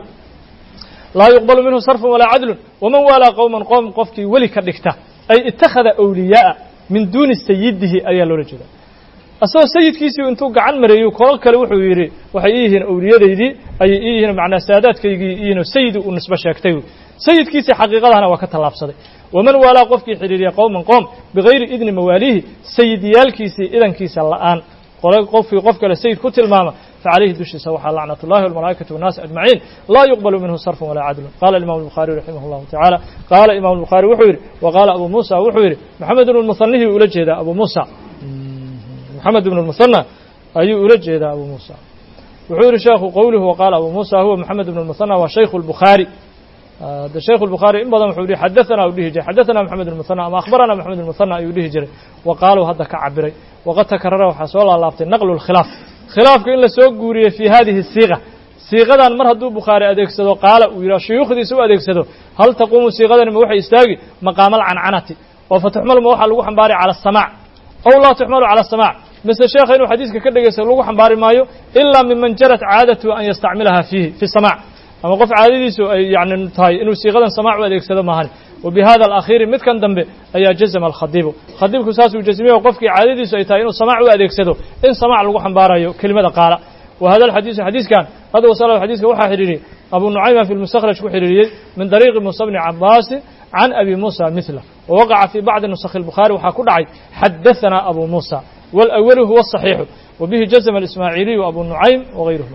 S1: لا يقبل منه صرف ولا عدل ومن والى قوما قوم قفكي ولي كدكتا أي اتخذ أولياء من دون سيده أي لورجدا asoo sayidkiisii intuu gacan mareeyo kolal kale wuxuu yiri waxay yihiin awliyadeedii ay yihiin macna saadaadkaygii iyo sayid uu nisba sheegtay sayidkiisii xaqiiqadana waa ka talaabsaday waman wala qofkii xiriiriya qowman qowm bigayri idni mawalihi sayidiyalkiisii idankiisa la'aan qolay qofkii qof kale sayid ku tilmaama فعليه دشيسا وحا لعنة الله والملائكة والناس أجمعين لا يقبل منه صرف ولا عدل. قال الإمام البخاري رحمه الله تعالى قال الإمام البخاري وحوير وقال أبو موسى وحوير محمد بن المثنى أولجه أبو موسى محمد بن المثنى أي أولجه أبو موسى وحوير شيخ قوله وقال أبو موسى هو محمد بن المثنى وشيخ البخاري هذا آه شيخ البخاري إن بدأ محوري حدثنا أوليه جري حدثنا محمد بن المثنى ما أخبرنا محمد بن المثنى أوليه جري وقالوا هذا كعبري وقد تكرر وحصل الله نقل الخلاف خلاف إلا سوق جوري في هذه الصيغة صيغة مر هدو بخاري أديكسدو قال ويرى شيوخ دي سو أديكسدو هل تقوم صيغة موحى يستاجي مقام العنعنة وفتحمل موحى لوح حنباري على السماع أو لا تحمل على السماع مثل الشيخ إنه حديث كده يسأل لوح حنباري مايو إلا ممن جرت عادته أن يستعملها فيه في السماع أما قف عادي سو يعني تاي إنه صيغة سماع وأديكسدو ماهن وبهذا الأخير مت كان دم أي جزم الخطيب خطيب كساس وجزميه وقفك عادي سو تاي إنه سماع وأديكسدو إن سماع لوح حنباري كلمة قال وهذا الحديث حديث كان هذا وصل الحديث وحى حريري أبو نعيم في المستخرج وحريري من طريق موسى بن عباس عن أبي موسى مثله ووقع في بعض نسخ البخاري وحكوا دعي حدثنا أبو موسى والأول هو الصحيح وبه جزم الإسماعيلي وأبو نعيم وغيرهما.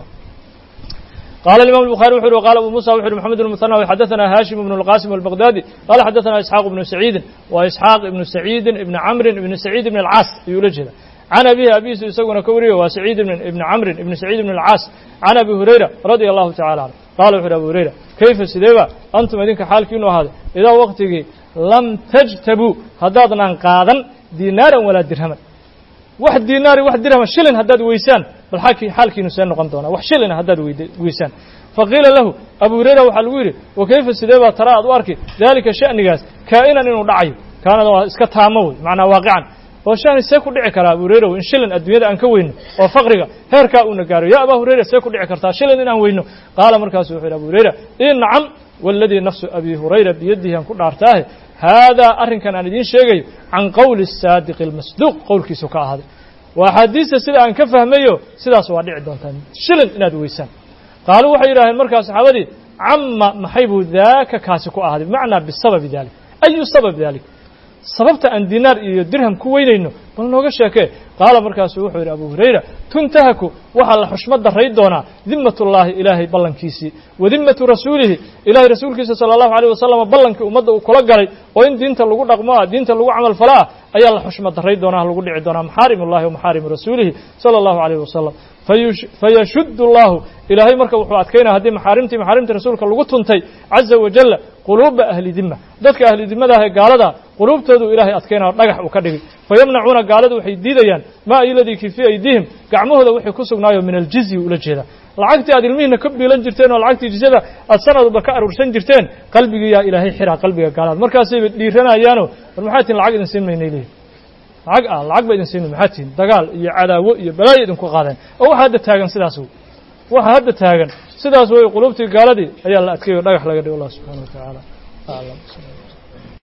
S1: قال الإمام البخاري وحر وقال أبو موسى وحر محمد المثنى وحدثنا هاشم بن القاسم البغدادي قال حدثنا إسحاق بن سعيد وإسحاق بن سعيد بن عمرو بن سعيد بن العاص يولج هذا عن أبيه أبي يسوون كوري وسعيد بن ابن عمرو بن سعيد بن العاص عن أبي هريرة رضي الله تعالى عنه قال أبو هريرة كيف سيدوا أنتم أدينك حالك إنه هذا إذا وقتك لم تجتبوا هدادنا قادا دينارا ولا درهما واحد دينار واحد درهم شلن هداد ويسان بالحكي حالك إنه سنقنطونا واحد شلن هداد ويسان فقيل له أبو هريرة وحلويري وكيف سيدوا ترى أدوارك ذلك شأن جاز كائنا إنه دعي كان اسكتها موت معنا واقعا وشان سيكون دعي كرا أبو هريرة وإن شلن الدنيا أن كوينه وفقرك هيركا ونقارو يا أبو هريرة سيكون دعي كرتا شلن إن وينه قال مركز وحيد أبو هريرة إن نعم والذي نفس أبي هريرة بيده أن كل أرتاه هذا أرن كان أن يدين شيء عن قول الصادق المصدوق قول كيسوكا هذا وحديث سيدا أن كفهميه سيدا سوادع دونتان شلن إن دويسان قالوا وحيد المركز صحابتي عما محيب ذاك كاسكو هذا معنى بالسبب ذلك أي سبب ذلك sababta aan diinaar iyo dirham ku weynayno bal nooga sheekay qaala markaas wuxuu yiri Abu Hurayra tuntahaku waxa la xushmad daray doona dimmatullaahi ilaahay ballankiisi wa dimmatu rasuulihi ilaahay rasuulkiisa sallallahu alayhi wasallam ballankii ummadda uu kula galay oo in diinta lagu dhaqmo diinta lagu amal falaa ayaa la xushmad daray doona lagu dhici doona maxaarimullaahi wa maxaarim rasuulihi sallallahu alayhi wasallam fayashuddu Allah ilaahay marka wuxuu adkeynaa hadii maxaarimtii maxaarimta rasuulka lagu tuntay azza wa jalla quluub ahli dimma dadka ahli dimmada ah gaalada quluubtoodu ilaahay adkeynaa dhagax uu ka dhigay fayamnacuuna gaaladu waxay diidayaan ma iladii kifi aydihim gacmahooda wixii ku sugnaayo min aljizyi ula jeeda lacagtii aad ilmihiina ka biilan jirteen oo lacagtii jizada aad sanadba ka aruursan jirteen qalbiga yaa ilaahay xira qalbiga gaalada markaasay dhiiranayaano war maxaa tin lacag idin siinmaynay leeyahay lacag ah lacag bay idin siinay maxaa tin dagaal iyo cadaawo iyo balaayo idin ku qaadeen oo waxa hadda taagan sidaas waxa hadda taagan sidaas way quluubtii gaaladii ayaa la adkeeyo dhagax laga dhigo Allah subhanahu wa ta'ala a'lam.